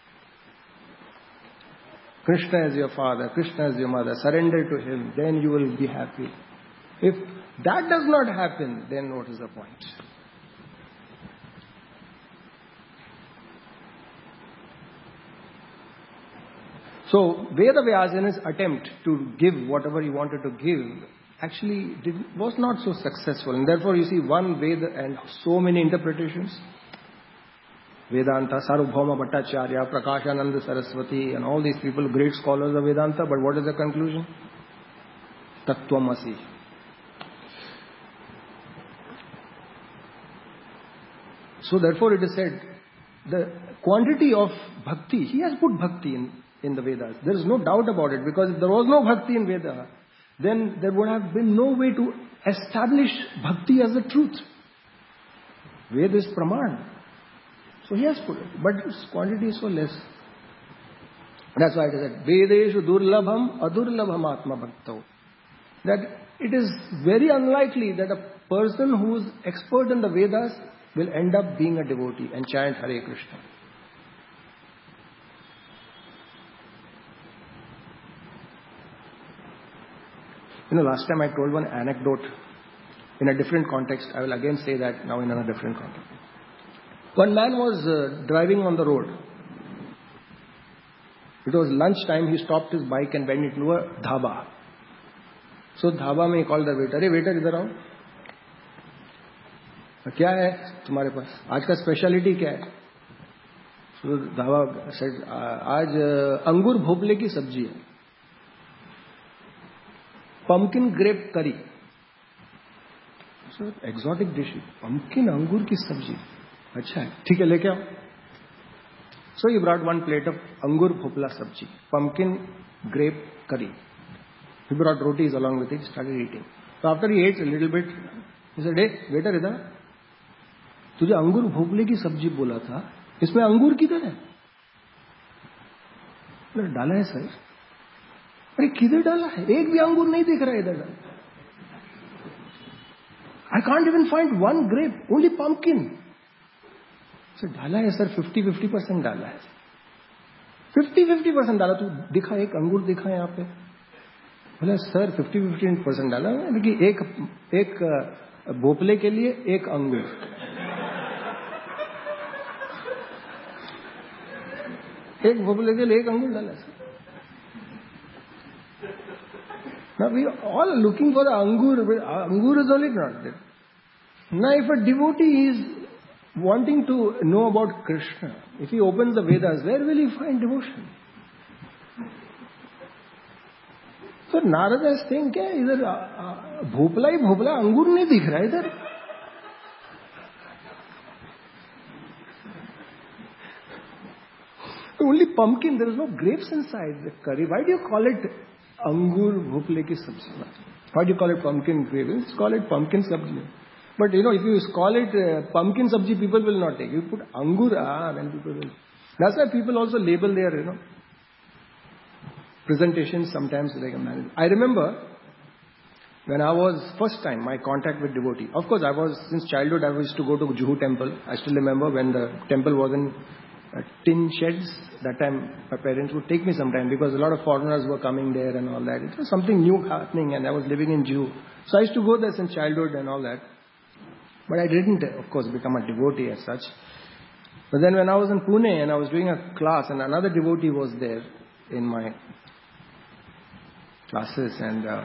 Krishna is your father, Krishna is your mother. Surrender to him, then you will be happy. If that does not happen, then what is the point? So, Veda Vyasana's attempt to give whatever he wanted to give actually did, was not so successful. And therefore, you see one Veda and so many interpretations. Vedanta, Sarvabhauma Bhattacharya, Prakashananda Saraswati, and all these people, great scholars of Vedanta. But what is the conclusion? Tattvamasi. So therefore, it is said, the quantity of bhakti, he has put bhakti in, in the Vedas. There is no doubt about it, because if there was no bhakti in Veda, then there would have been no way to establish bhakti as the truth. Veda is praman. So he has put it, but its quantity is so less. That's why it is said, Vedeshu durlabham adurlabham atma bhakto. That it is very unlikely that a person who is expert in the Vedas will end up being a devotee and chant Hare Krishna. You know, last time I told one anecdote in a different context. I will again say that now in a different context. One man was uh, driving on the road. It was lunchtime. He stopped his bike and went into a dhaba. So dhaba mein he called the waiter. Hey waiter, idhar aao. क्या है तुम्हारे पास? आज का speciality क्या है? So dhaba said, आज अंगूर भोपले की सब्जी है. Pumpkin grape curry. So exotic dish. Pumpkin अंगूर की सब्जी. अच्छा है, ठीक है, लेके आओ. So he brought one plate of angur bhopla sabji, pumpkin grape curry. He brought rotis along with it, started eating. So after he ate a little bit, he said, hey, waiter, idhar, तुझे अंगूर भोपले की सब्जी बोला था, इसमें अंगूर किधर है? डाला है सर. अरे किधर डाला है? एक भी अंगूर नहीं दिख रहा है इधर. I can't even find one grape, only pumpkin. So डाला है सर, फिफ्टी फिफ्टी परसेंट डाला है. फिफ्टी फिफ्टी परसेंट डाला. तू दिखा, एक अंगूर दिखा यहाँ पे. बोला सर फिफ्टी फिफ्टी परसेंट डाला है, लेकिन एक एक भोपले के लिए एक अंगूर. एक भोपले के लिए एक अंगूर डाला sir. Now we all are looking for the angur. Angur is only not there. Now if a devotee is wanting to know about Krishna, if he opens the Vedas, where will he find devotion? So Narada is saying, क्या इधर भोपला ही भोपला, अंगूर नहीं दिख रहा इधर. Only pumpkin, there is no grapes inside the curry. Why do you call it angur bhokle ki sabji? Why do you call it pumpkin gravy? Just call it pumpkin sabji. But you know, if you call it uh, pumpkin sabji, people will not take. You put angur, ah, then people will. That's why people also label their, you know, presentations sometimes like a man. I remember when I was first time my contact with devotee. Of course, I was since childhood. I used to go to Juhu temple. I still remember when the temple was in uh, tin sheds. That time, my parents would take me sometime because a lot of foreigners were coming there and all that. It was something new happening, and I was living in Juhu, so I used to go there since childhood and all that. But I didn't, of course, become a devotee as such. But then when I was in Pune and I was doing a class, and another devotee was there in my classes, and uh,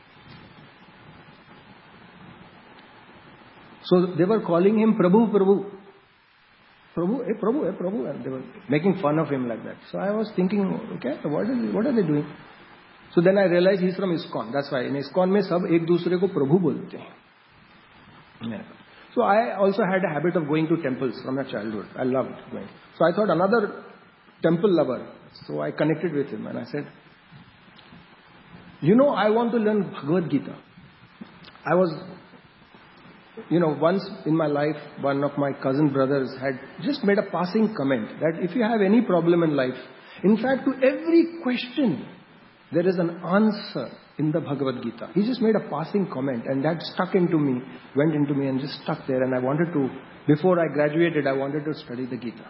so they were calling him Prabhu, Prabhu. Prabhu, hey Prabhu, hey Prabhu. And they were making fun of him like that. So I was thinking, okay, what, is, what are they doing? So then I realized he's from ISKCON. That's why in ISKCON mein sab ek dusre ko Prabhu bolte hain. Yeah. So I also had a habit of going to temples from my childhood. I loved going. So I thought another temple lover. So I connected with him and I said, you know, I want to learn Bhagavad Gita. I was, you know, once in my life, one of my cousin brothers had just made a passing comment that if you have any problem in life, in fact, to every question, there is an answer in the Bhagavad Gita. He just made a passing comment and that stuck into me, went into me and just stuck there. And I wanted to, before I graduated, I wanted to study the Gita.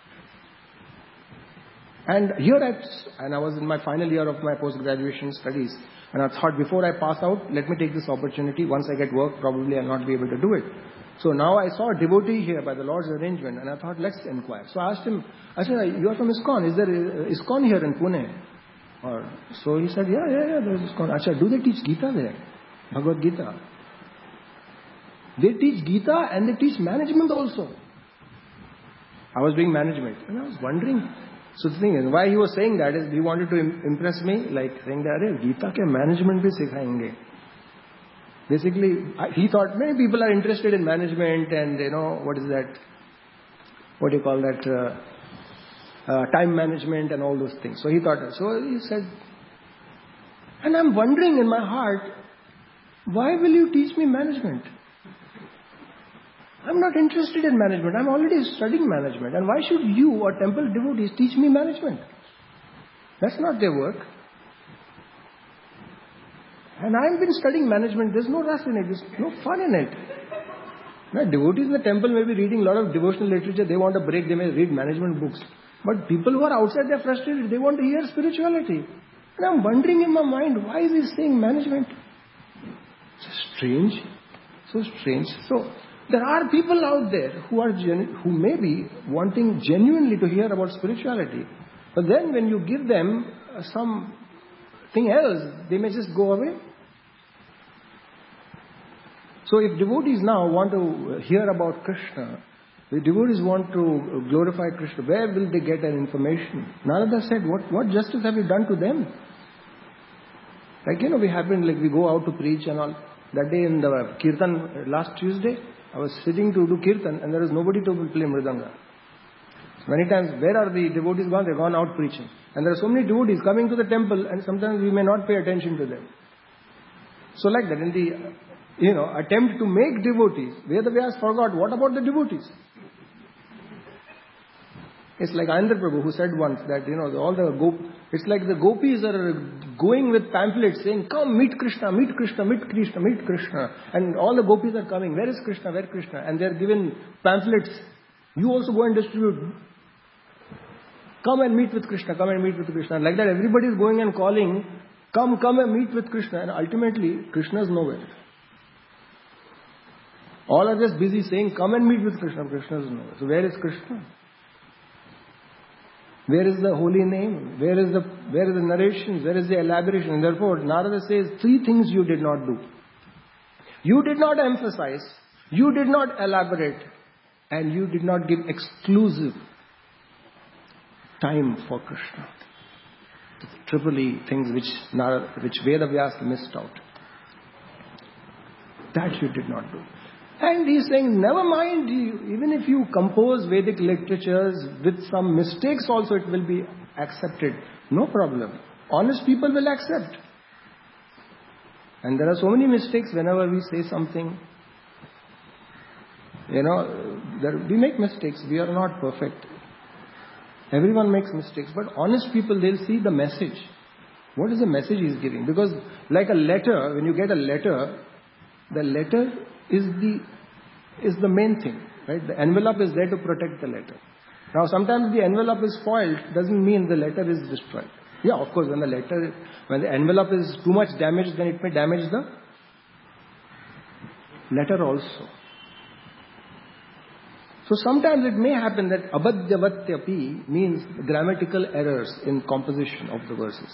And here at, and I was in my final year of my post-graduation studies, and I thought before I pass out, let me take this opportunity. Once I get work, probably I'll not be able to do it. So now I saw a devotee here by the Lord's arrangement, and I thought, let's inquire. So I asked him, I said, you are from ISKCON. Is there ISKCON here in Pune? Or, so he said, yeah, yeah, yeah, there's ISKCON. Achha, do they teach Gita there? Bhagavad Gita. They teach Gita and they teach management also. I was doing management, and I was wondering. So the thing is, why he was saying that is he wanted to impress me, like saying that, Arey, Gita ke management bhi sikhayenge. Basically, he thought many people are interested in management and, you know, what is that, what do you call that, uh, uh, time management and all those things. So he thought, so he said, and I'm wondering in my heart, why will you teach me management? I'm not interested in management. I'm already studying management. And why should you or temple devotees teach me management? That's not their work. And I've been studying management. There's no rush in it. There's no fun in it. Now, devotees in the temple may be reading a lot of devotional literature. They want a break. They may read management books. But people who are outside, they're frustrated. They want to hear spirituality. And I'm wondering in my mind, why is he saying management? So strange. So strange. So there are people out there who are genu- who may be wanting genuinely to hear about spirituality. But then when you give them uh, something else, they may just go away. So if devotees now want to hear about Krishna, the devotees want to glorify Krishna, where will they get an information? Narada said, what, what justice have you done to them? Like, you know, we happen, like we go out to preach and all. That day in the Kirtan, last Tuesday, I was sitting to do Kirtan and there was nobody to play Mridanga. Many times, where are the devotees gone? They've gone out preaching. And there are so many devotees coming to the temple and sometimes we may not pay attention to them. So like that, in the, you know, attempt to make devotees, Vedavyas forgot, what about the devotees? It's like Ayendra Prabhu who said once that, you know, all the gop, it's like the gopis are going with pamphlets saying, come meet Krishna, meet Krishna, meet Krishna, meet Krishna. And all the gopis are coming, where is Krishna, where is Krishna? And they're given pamphlets. You also go and distribute. Come and meet with Krishna, come and meet with Krishna. And like that everybody is going and calling, come, come and meet with Krishna. And ultimately, Krishna is nowhere. All are just busy saying, come and meet with Krishna. Krishna is nowhere. So where is Krishna? Where is the holy name? Where is the where is the narration? Where is the elaboration? And therefore, Narada says, three things you did not do. You did not emphasize, you did not elaborate, and you did not give exclusive time for Krishna. The triple E things which Narada, which Vedavyas missed out. That you did not do. And he's saying, never mind, you, even if you compose Vedic literatures with some mistakes also, it will be accept it. No problem. Honest people will accept. And there are so many mistakes whenever we say something. You know, there, we make mistakes. We are not perfect. Everyone makes mistakes. But honest people, they'll see the message. What is the message he's giving? Because like a letter, when you get a letter, the letter is the, is the main thing. Right? The envelope is there to protect the letter. Now sometimes the envelope is spoiled, doesn't mean the letter is destroyed. Yeah, of course, when the letter, when the envelope is too much damaged, then it may damage the letter also. So sometimes it may happen that abadyavatyapi means grammatical errors in composition of the verses.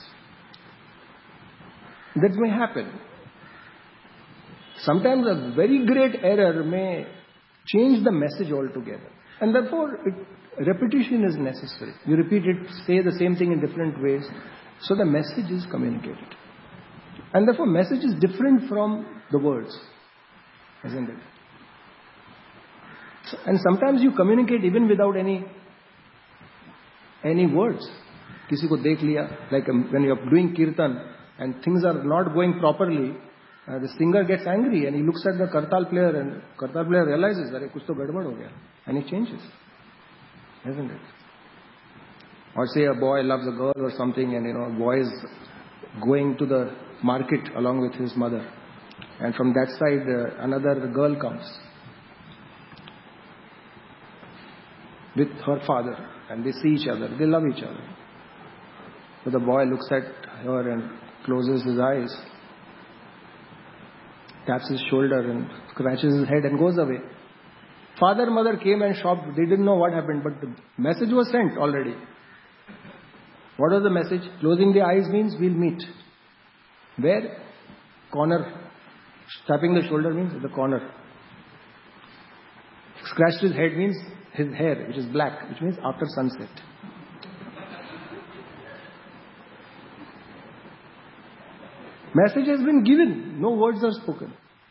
That may happen. Sometimes a very great error may change the message altogether. And therefore, it, repetition is necessary. You repeat it, say the same thing in different ways, so the message is communicated. And therefore, message is different from the words, isn't it? So, and sometimes you communicate even without any any words. Kisi ko dekh liya, like um, when you are doing kirtan and things are not going properly, uh, the singer gets angry and he looks at the kartal player and kartal player realizes that kuch to gadbad ho gaya, and he changes. Isn't it? Or say a boy loves a girl or something, and you know, a boy is going to the market along with his mother, and from that side uh, another girl comes with her father, and they see each other, they love each other. So the boy looks at her and closes his eyes, taps his shoulder and scratches his head and goes away. Father, mother came and shopped. They didn't know what happened, but the message was sent already. What was the message? Closing the eyes means we'll meet. Where? Corner. Tapping the shoulder means the corner. Scratched his head means his hair, which is black, which means after sunset. Message has been given. No words are spoken.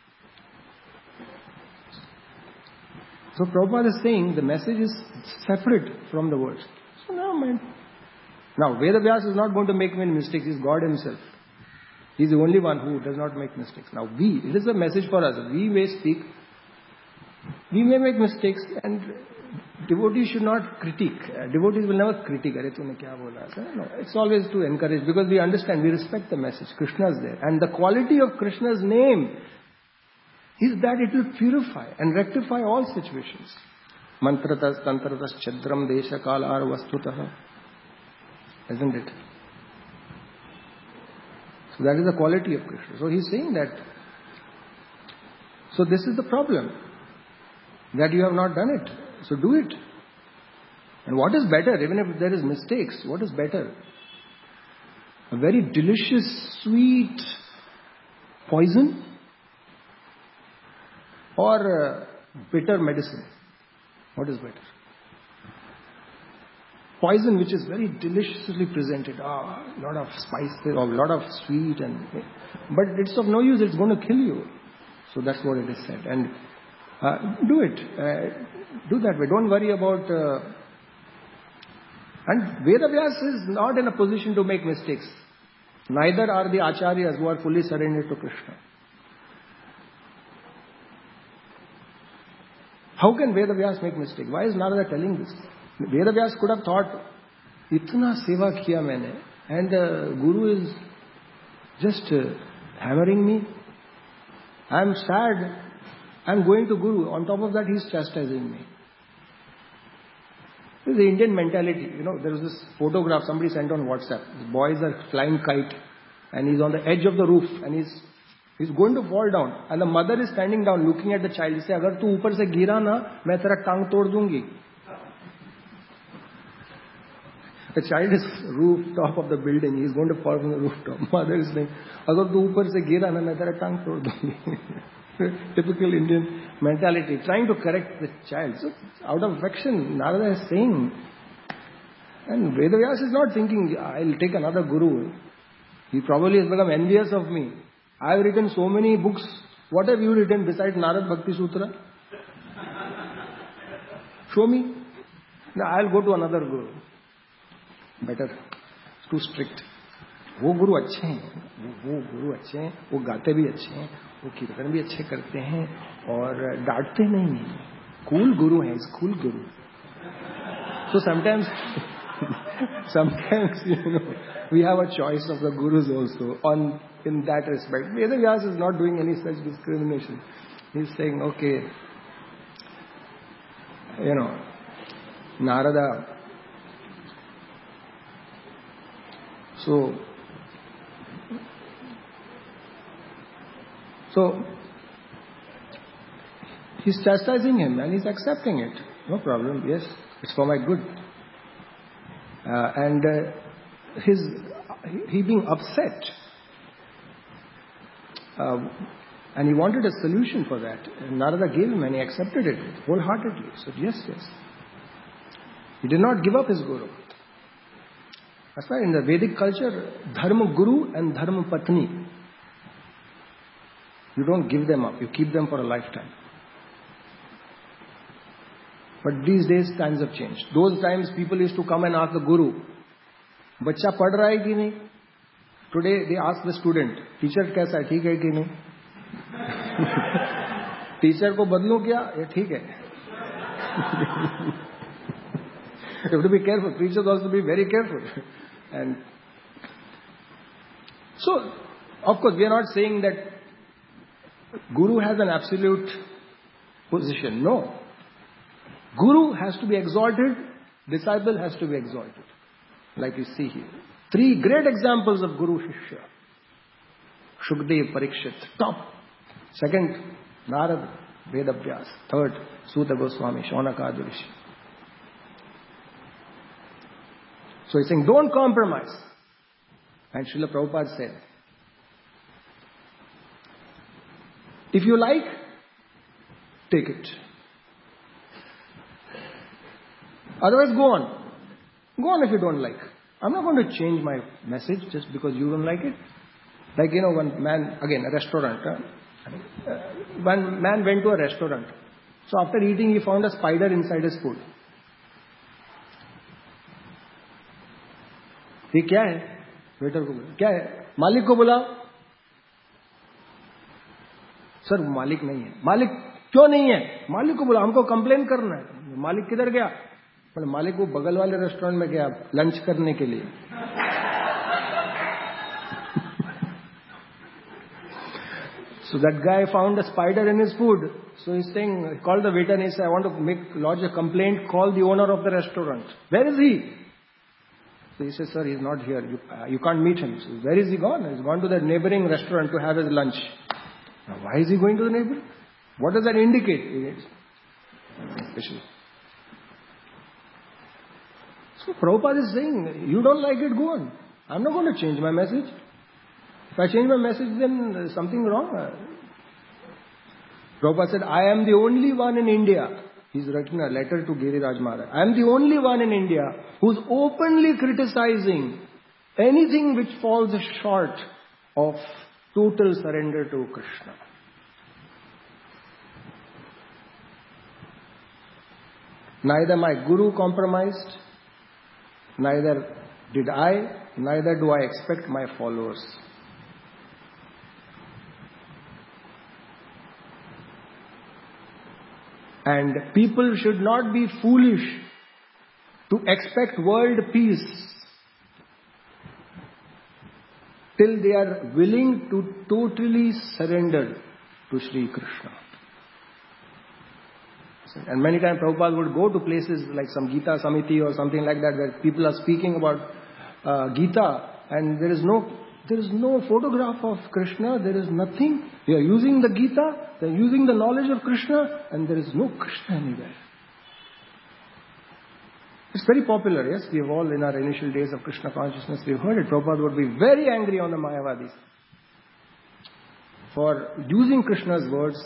So Prabhupada is saying the message is separate from the words. So now, man. Now, Veda Vyasa is not going to make many mistakes. He's God himself. He's the only one who does not make mistakes. Now, we, it is a message for us. We may speak. We may make mistakes, and devotees should not critique. Uh, devotees will never critique. Arey, tune kya bola? No, it's always to encourage, because we understand, we respect the message. Krishna is there. And the quality of Krishna's name is that it will purify and rectify all situations. Mantratas, tantratas, chadram, desha, kalar, vastutaha. Isn't it? So that is the quality of Krishna. So he's saying that. So this is the problem. That you have not done it. So do it. And what is better, even if there is mistakes, what is better? A very delicious, sweet poison, or uh, bitter medicine? What is better? Poison which is very deliciously presented, ah, a lot of spice, or a lot of sweet, and but it's of no use, it's going to kill you. So that's what it is said. And uh, do it. Uh, do that way. Don't worry about... Uh, and Veda Vyasa is not in a position to make mistakes. Neither are the acharyas who are fully surrendered to Krishna. How can Veda Vyasa make mistake? Why is Narada telling this? Veda Vyasa could have thought, itna seva kiya maine, and uh, Guru is just uh, hammering me. I am sad. I am going to Guru. On top of that, he is chastising me. This is the Indian mentality. You know, there was this photograph somebody sent on WhatsApp. His boys are flying kite, and he's on the edge of the roof, and he's he's going to fall down. And the mother is standing down, looking at the child. He says, "Agar tu upar se gira na, main tera tang tod dungi." The child is rooftop of the building. He's going to fall from the rooftop. Mother is saying, "Agar tu upar se gira na, main tera tang tod dungi." Typical Indian mentality, trying to correct the child. So, out of affection, Narada is saying, and Veda Vyasa is not thinking, I'll take another guru. He probably has become envious of me. I have written so many books. What have you written besides Narad Bhakti Sutra? Show me. Now I'll go to another guru. better, too strict. वो गुरु अच्छे हैं, वो, वो गुरु अच्छे हैं, वो गाते भी अच्छे हैं, वो कीर्तन भी अच्छे करते हैं और डांटते नहीं हैं. Cool guru है, is cool guru. So sometimes, sometimes you know, we have a choice of the gurus also on in that respect. Veda Vyasa is not doing any such discrimination. He's saying, okay, you know, Narada. So. So, he's chastising him and he's accepting it. No problem, yes, it's for my good. Uh, and uh, his, he being upset, uh, and he wanted a solution for that. And Narada gave him and he accepted it wholeheartedly. So, yes, yes. He did not give up his guru. That's why in the Vedic culture, Dharma Guru and Dharma Patni, you don't give them up, you keep them for a lifetime. But these days times have changed. Those times people used to come and ask the guru, "Bachcha pad raha hai ki nahi?" Today they ask the student, "Teacher kaisa hai, theek hai ki nahi?" Teacher ko badlu kya? Yeah, theek hai. You have to be careful. Teachers also be very careful. And so, of course, we are not saying that Guru has an absolute position. No. Guru has to be exalted, disciple has to be exalted. Like you see here. Three great examples of Guru Shishya. Shukdev, Parikshit, top. Second, Narad, Vedavyas. Third, Suta Goswami, Shaunaka Rishi. So he's saying, don't compromise. And Srila Prabhupada said, if you like, take it. Otherwise, go on. Go on if you don't like. I'm not going to change my message just because you don't like it. Like, you know, one man, again, a restaurant. Huh? Uh, one man went to a restaurant. So after eating, he found a spider inside his food. ये क्या है? Waiter को बोला, क्या है? मालिक को बुलाओ. सर मालिक नहीं है. मालिक क्यों नहीं है? मालिक को बुलाओ, हमको कंप्लेन करना है. मालिक किधर गया? पर मालिक वो बगल वाले रेस्टोरेंट में गया लंच करने के लिए. So that guy found a spider in his food. So he's saying, he called the waiter and he said, I want to make lodge a complaint, call the owner of the restaurant. Where is he? So he says, sir, he's not here. You, uh, you can't meet him. So where is he gone? He's gone to the neighboring restaurant to have his lunch. Now why is he going to the neighboring? What does that indicate? Especially. So Prabhupada is saying, you don't like it, go on. I'm not going to change my message. If I change my message, then there's something wrong. Prabhupada said, I am the only one in India. He's written a letter to Giriraj Maharaj. I am the only one in India who's openly criticizing anything which falls short of total surrender to Krishna. Neither my guru compromised, neither did I, neither do I expect my followers. And people should not be foolish to expect world peace till they are willing to totally surrender to Sri Krishna. And many times Prabhupada would go to places like some Gita Samiti or something like that where people are speaking about uh, Gita and there is no there is no photograph of Krishna, there is nothing. They are using the Gita, they are using the knowledge of Krishna and there is no Krishna anywhere. It's very popular, yes, we have all in our initial days of Krishna consciousness, we've heard it. Prabhupada would be very angry on the Mayavadis for using Krishna's words,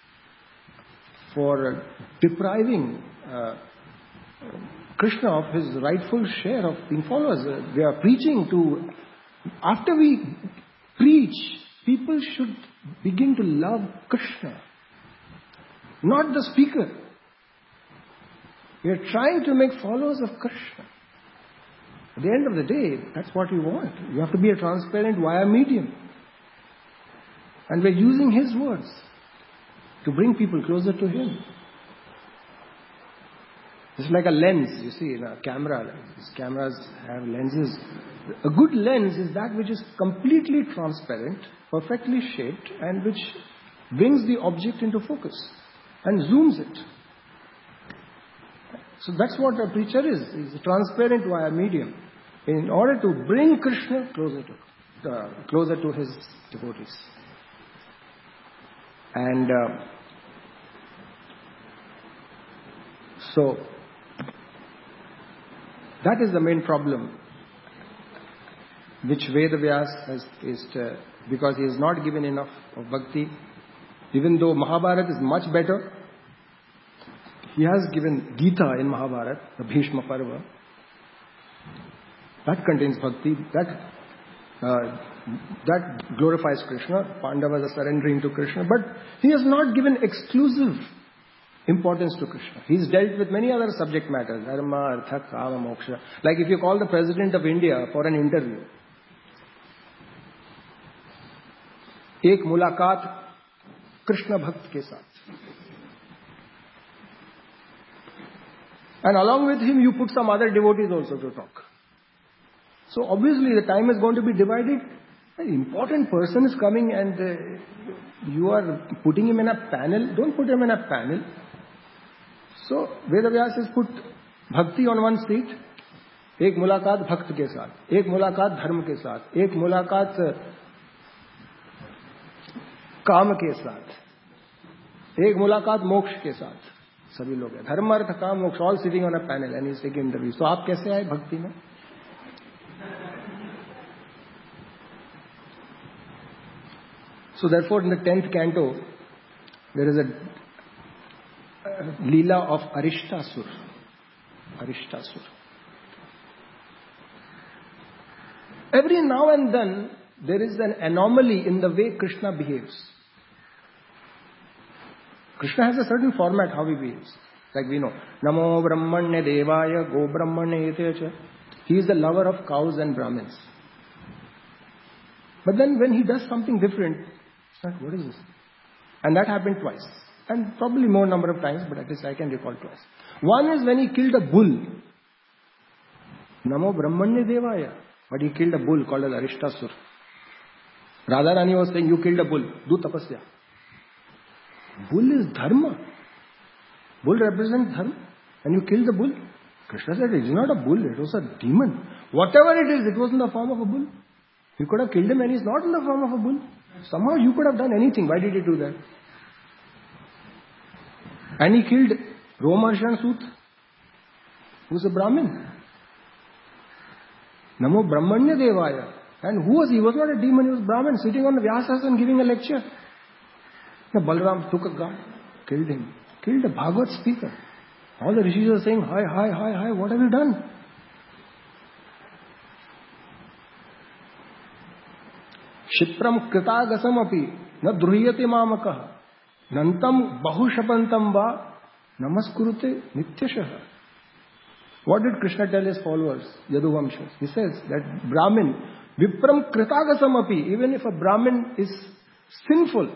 for depriving uh, Krishna of his rightful share of being followers. Uh, they are preaching to, after we preach, people should begin to love Krishna, not the speaker. We are trying to make followers of Krishna. At the end of the day, that's what you want. You have to be a transparent via medium. And we're using His words to bring people closer to Him. It's like a lens, you see, in a camera. These cameras have lenses. A good lens is that which is completely transparent, perfectly shaped, and which brings the object into focus and zooms it. So that's what a preacher is. He's transparent via medium, in order to bring Krishna closer to, uh, closer to his devotees. And uh, so, that is the main problem which Vedavyas has faced, uh, because he has not given enough of bhakti. Even though Mahabharata is much better, he has given Gita in Mahabharata, the Bhishma Parva. That contains bhakti, that uh, that glorifies Krishna. Pandavas are surrendering to Krishna, but he has not given exclusive importance to Krishna. He's dealt with many other subject matters, dharma, artha, kama, moksha. Like if you call the President of India for an interview, एक मुलाकात कृष्ण भक्त के साथ, and along with him you put some other devotees also to talk. So obviously the time is going to be divided. An important person is coming and uh, you are putting him in a panel. Don't put him in a panel. So Vedavyas has put bhakti on one seat, एक मुलाकात भक्त के साथ, एक मुलाकात धर्म के साथ, एक मुलाकात काम के साथ, एक मुलाकात मोक्ष के साथ. सभी लोग हैं, धर्म अर्थ काम मोक्ष, all sitting on a panel and is taking interview. तो आप कैसे आए भक्ति में? So therefore in the tenth canto there is a Leela of Arishtasur. Arishtasur. Every now and then there is an anomaly in the way Krishna behaves. Krishna has a certain format how he behaves. Like we know, Namo Brahmanya Devaya Go Brahmanya Etecha. He is the lover of cows and Brahmins. But then when he does something different, it's like, what is this? And that happened twice. And probably more number of times, but at least I can recall twice. One is when he killed a bull. Namo Brahmanya Devaya. But he killed a bull called as Arishtasur. Radharani was saying, you killed a bull. Do tapasya. Bull is dharma. Bull represents dharma. And you killed the bull. Krishna said, it is not a bull, it was a demon. Whatever it is, it was in the form of a bull. You could have killed him and he is not in the form of a bull. Somehow you could have done anything. Why did he do that? And he killed Romarshan Sut, who was a Brahmin. Namo Brahmanya Devaya. And who was he? He was not a demon, he was Brahmin, sitting on the Vyasasana and giving a lecture. Now Balaram took a gun, killed him. Killed a Bhagavad speaker. All the rishis are saying, hi, hi, hi, hi, what have you done? Shipram kritagasam api na druhyate mamakaha nantam bahushapantam va namaskurute nityashaha. What did Krishna tell his followers, Yaduvamsha? He says that Brahmin, Vipram kritagasam api, even if a Brahmin is sinful,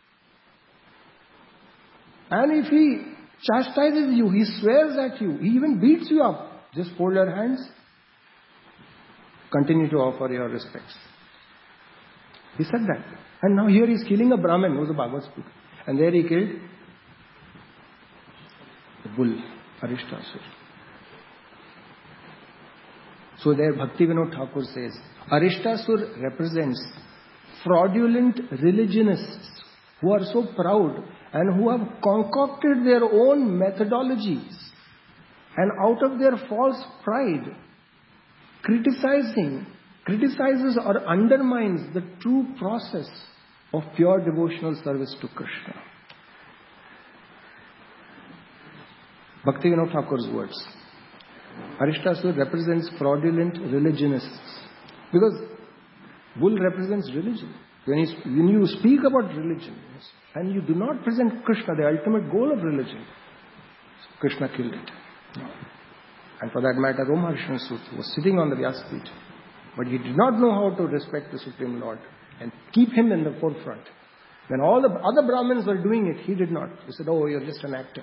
and if he chastises you, he swears at you, he even beats you up, just fold your hands, continue to offer your respects. He said that. And now here he is killing a Brahmin who was a Bhagavad speaker. And there he killed the bull, Arishtasur. So there Bhakti Vinod Thakur says, Arishtasur represents fraudulent religionists who are so proud and who have concocted their own methodologies and out of their false pride criticizing criticizes or undermines the true process of pure devotional service to Krishna. Bhakti Vinod Thakur's words. Arishtasur represents fraudulent religionists. Because bull represents religion. When you, when you speak about religion and you do not present Krishna, the ultimate goal of religion, Krishna killed it. And for that matter, Romaharshan Sutra was sitting on the Vyasapita. But he did not know how to respect the Supreme Lord and keep him in the forefront. When all the other Brahmins were doing it, he did not. He said, oh, you're just an actor.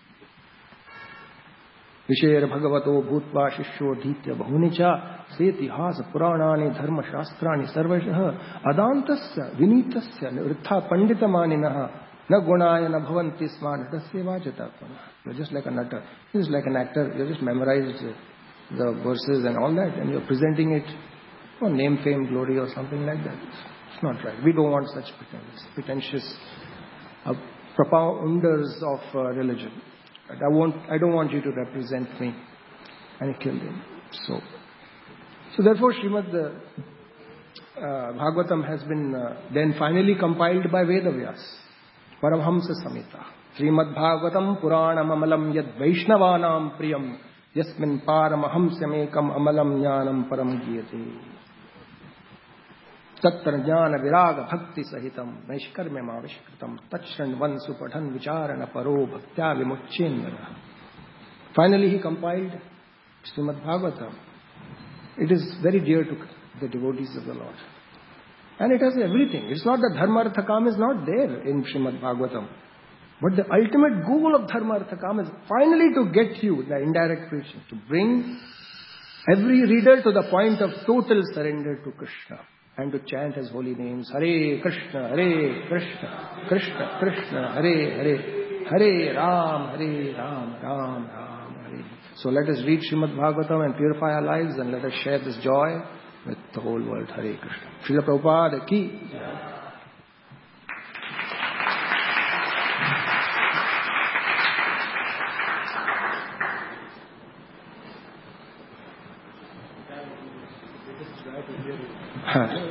Vishayar Bhagavato Bhutva Shishyo Dhitya Bahunicha Setihasa Puranani Dharma Shastrani Sarvashah Adantasya Vinitasya Nivrittha Panditamaninaha Na Gunaya Na Bhavanti Sma Natasya Vajatatmana. You're just like a nutter. You're just like an actor. You just memorized the verses and all that, and you're presenting it for name, fame, glory or something like that. It's not right. We don't want such pretentious, pretentious uh, propounders of uh, religion. But I won't. I don't want you to represent me. And he killed him. So, so therefore, Srimad uh, Bhagavatam has been uh, then finally compiled by Vedavyas, Paramhamsa Samhita. Srimad Bhagavatam Puranam Amalam Yad Vaishnavanam Priyam Yasmin Paramahamsyamekam Amalam Jnanam Param Giyate. Tatra Jnana Viraga Bhakti Sahitam Naishkarmyam Avishkritam Tachranvan Supadhan Vicharana Paro Bhaktya Vimucchendana. Finally he compiled Srimad Bhagavatam. It is very dear to the devotees of the Lord. And it has everything. It's not that Dharma Artha Kam is not there in Srimad Bhagavatam. But the ultimate goal of Dharma Artha Kam is finally to get you, the indirect preaching, to bring every reader to the point of total surrender to Krishna and to chant His holy names. Hare Krishna, Hare Krishna, Krishna Krishna, Hare Hare, Hare Ram, Hare Ram, Ram Ram, Hare. So let us read Srimad Bhagavatam and purify our lives, and let us share this joy with the whole world. Hare Krishna. Srila Prabhupada ki. Huh.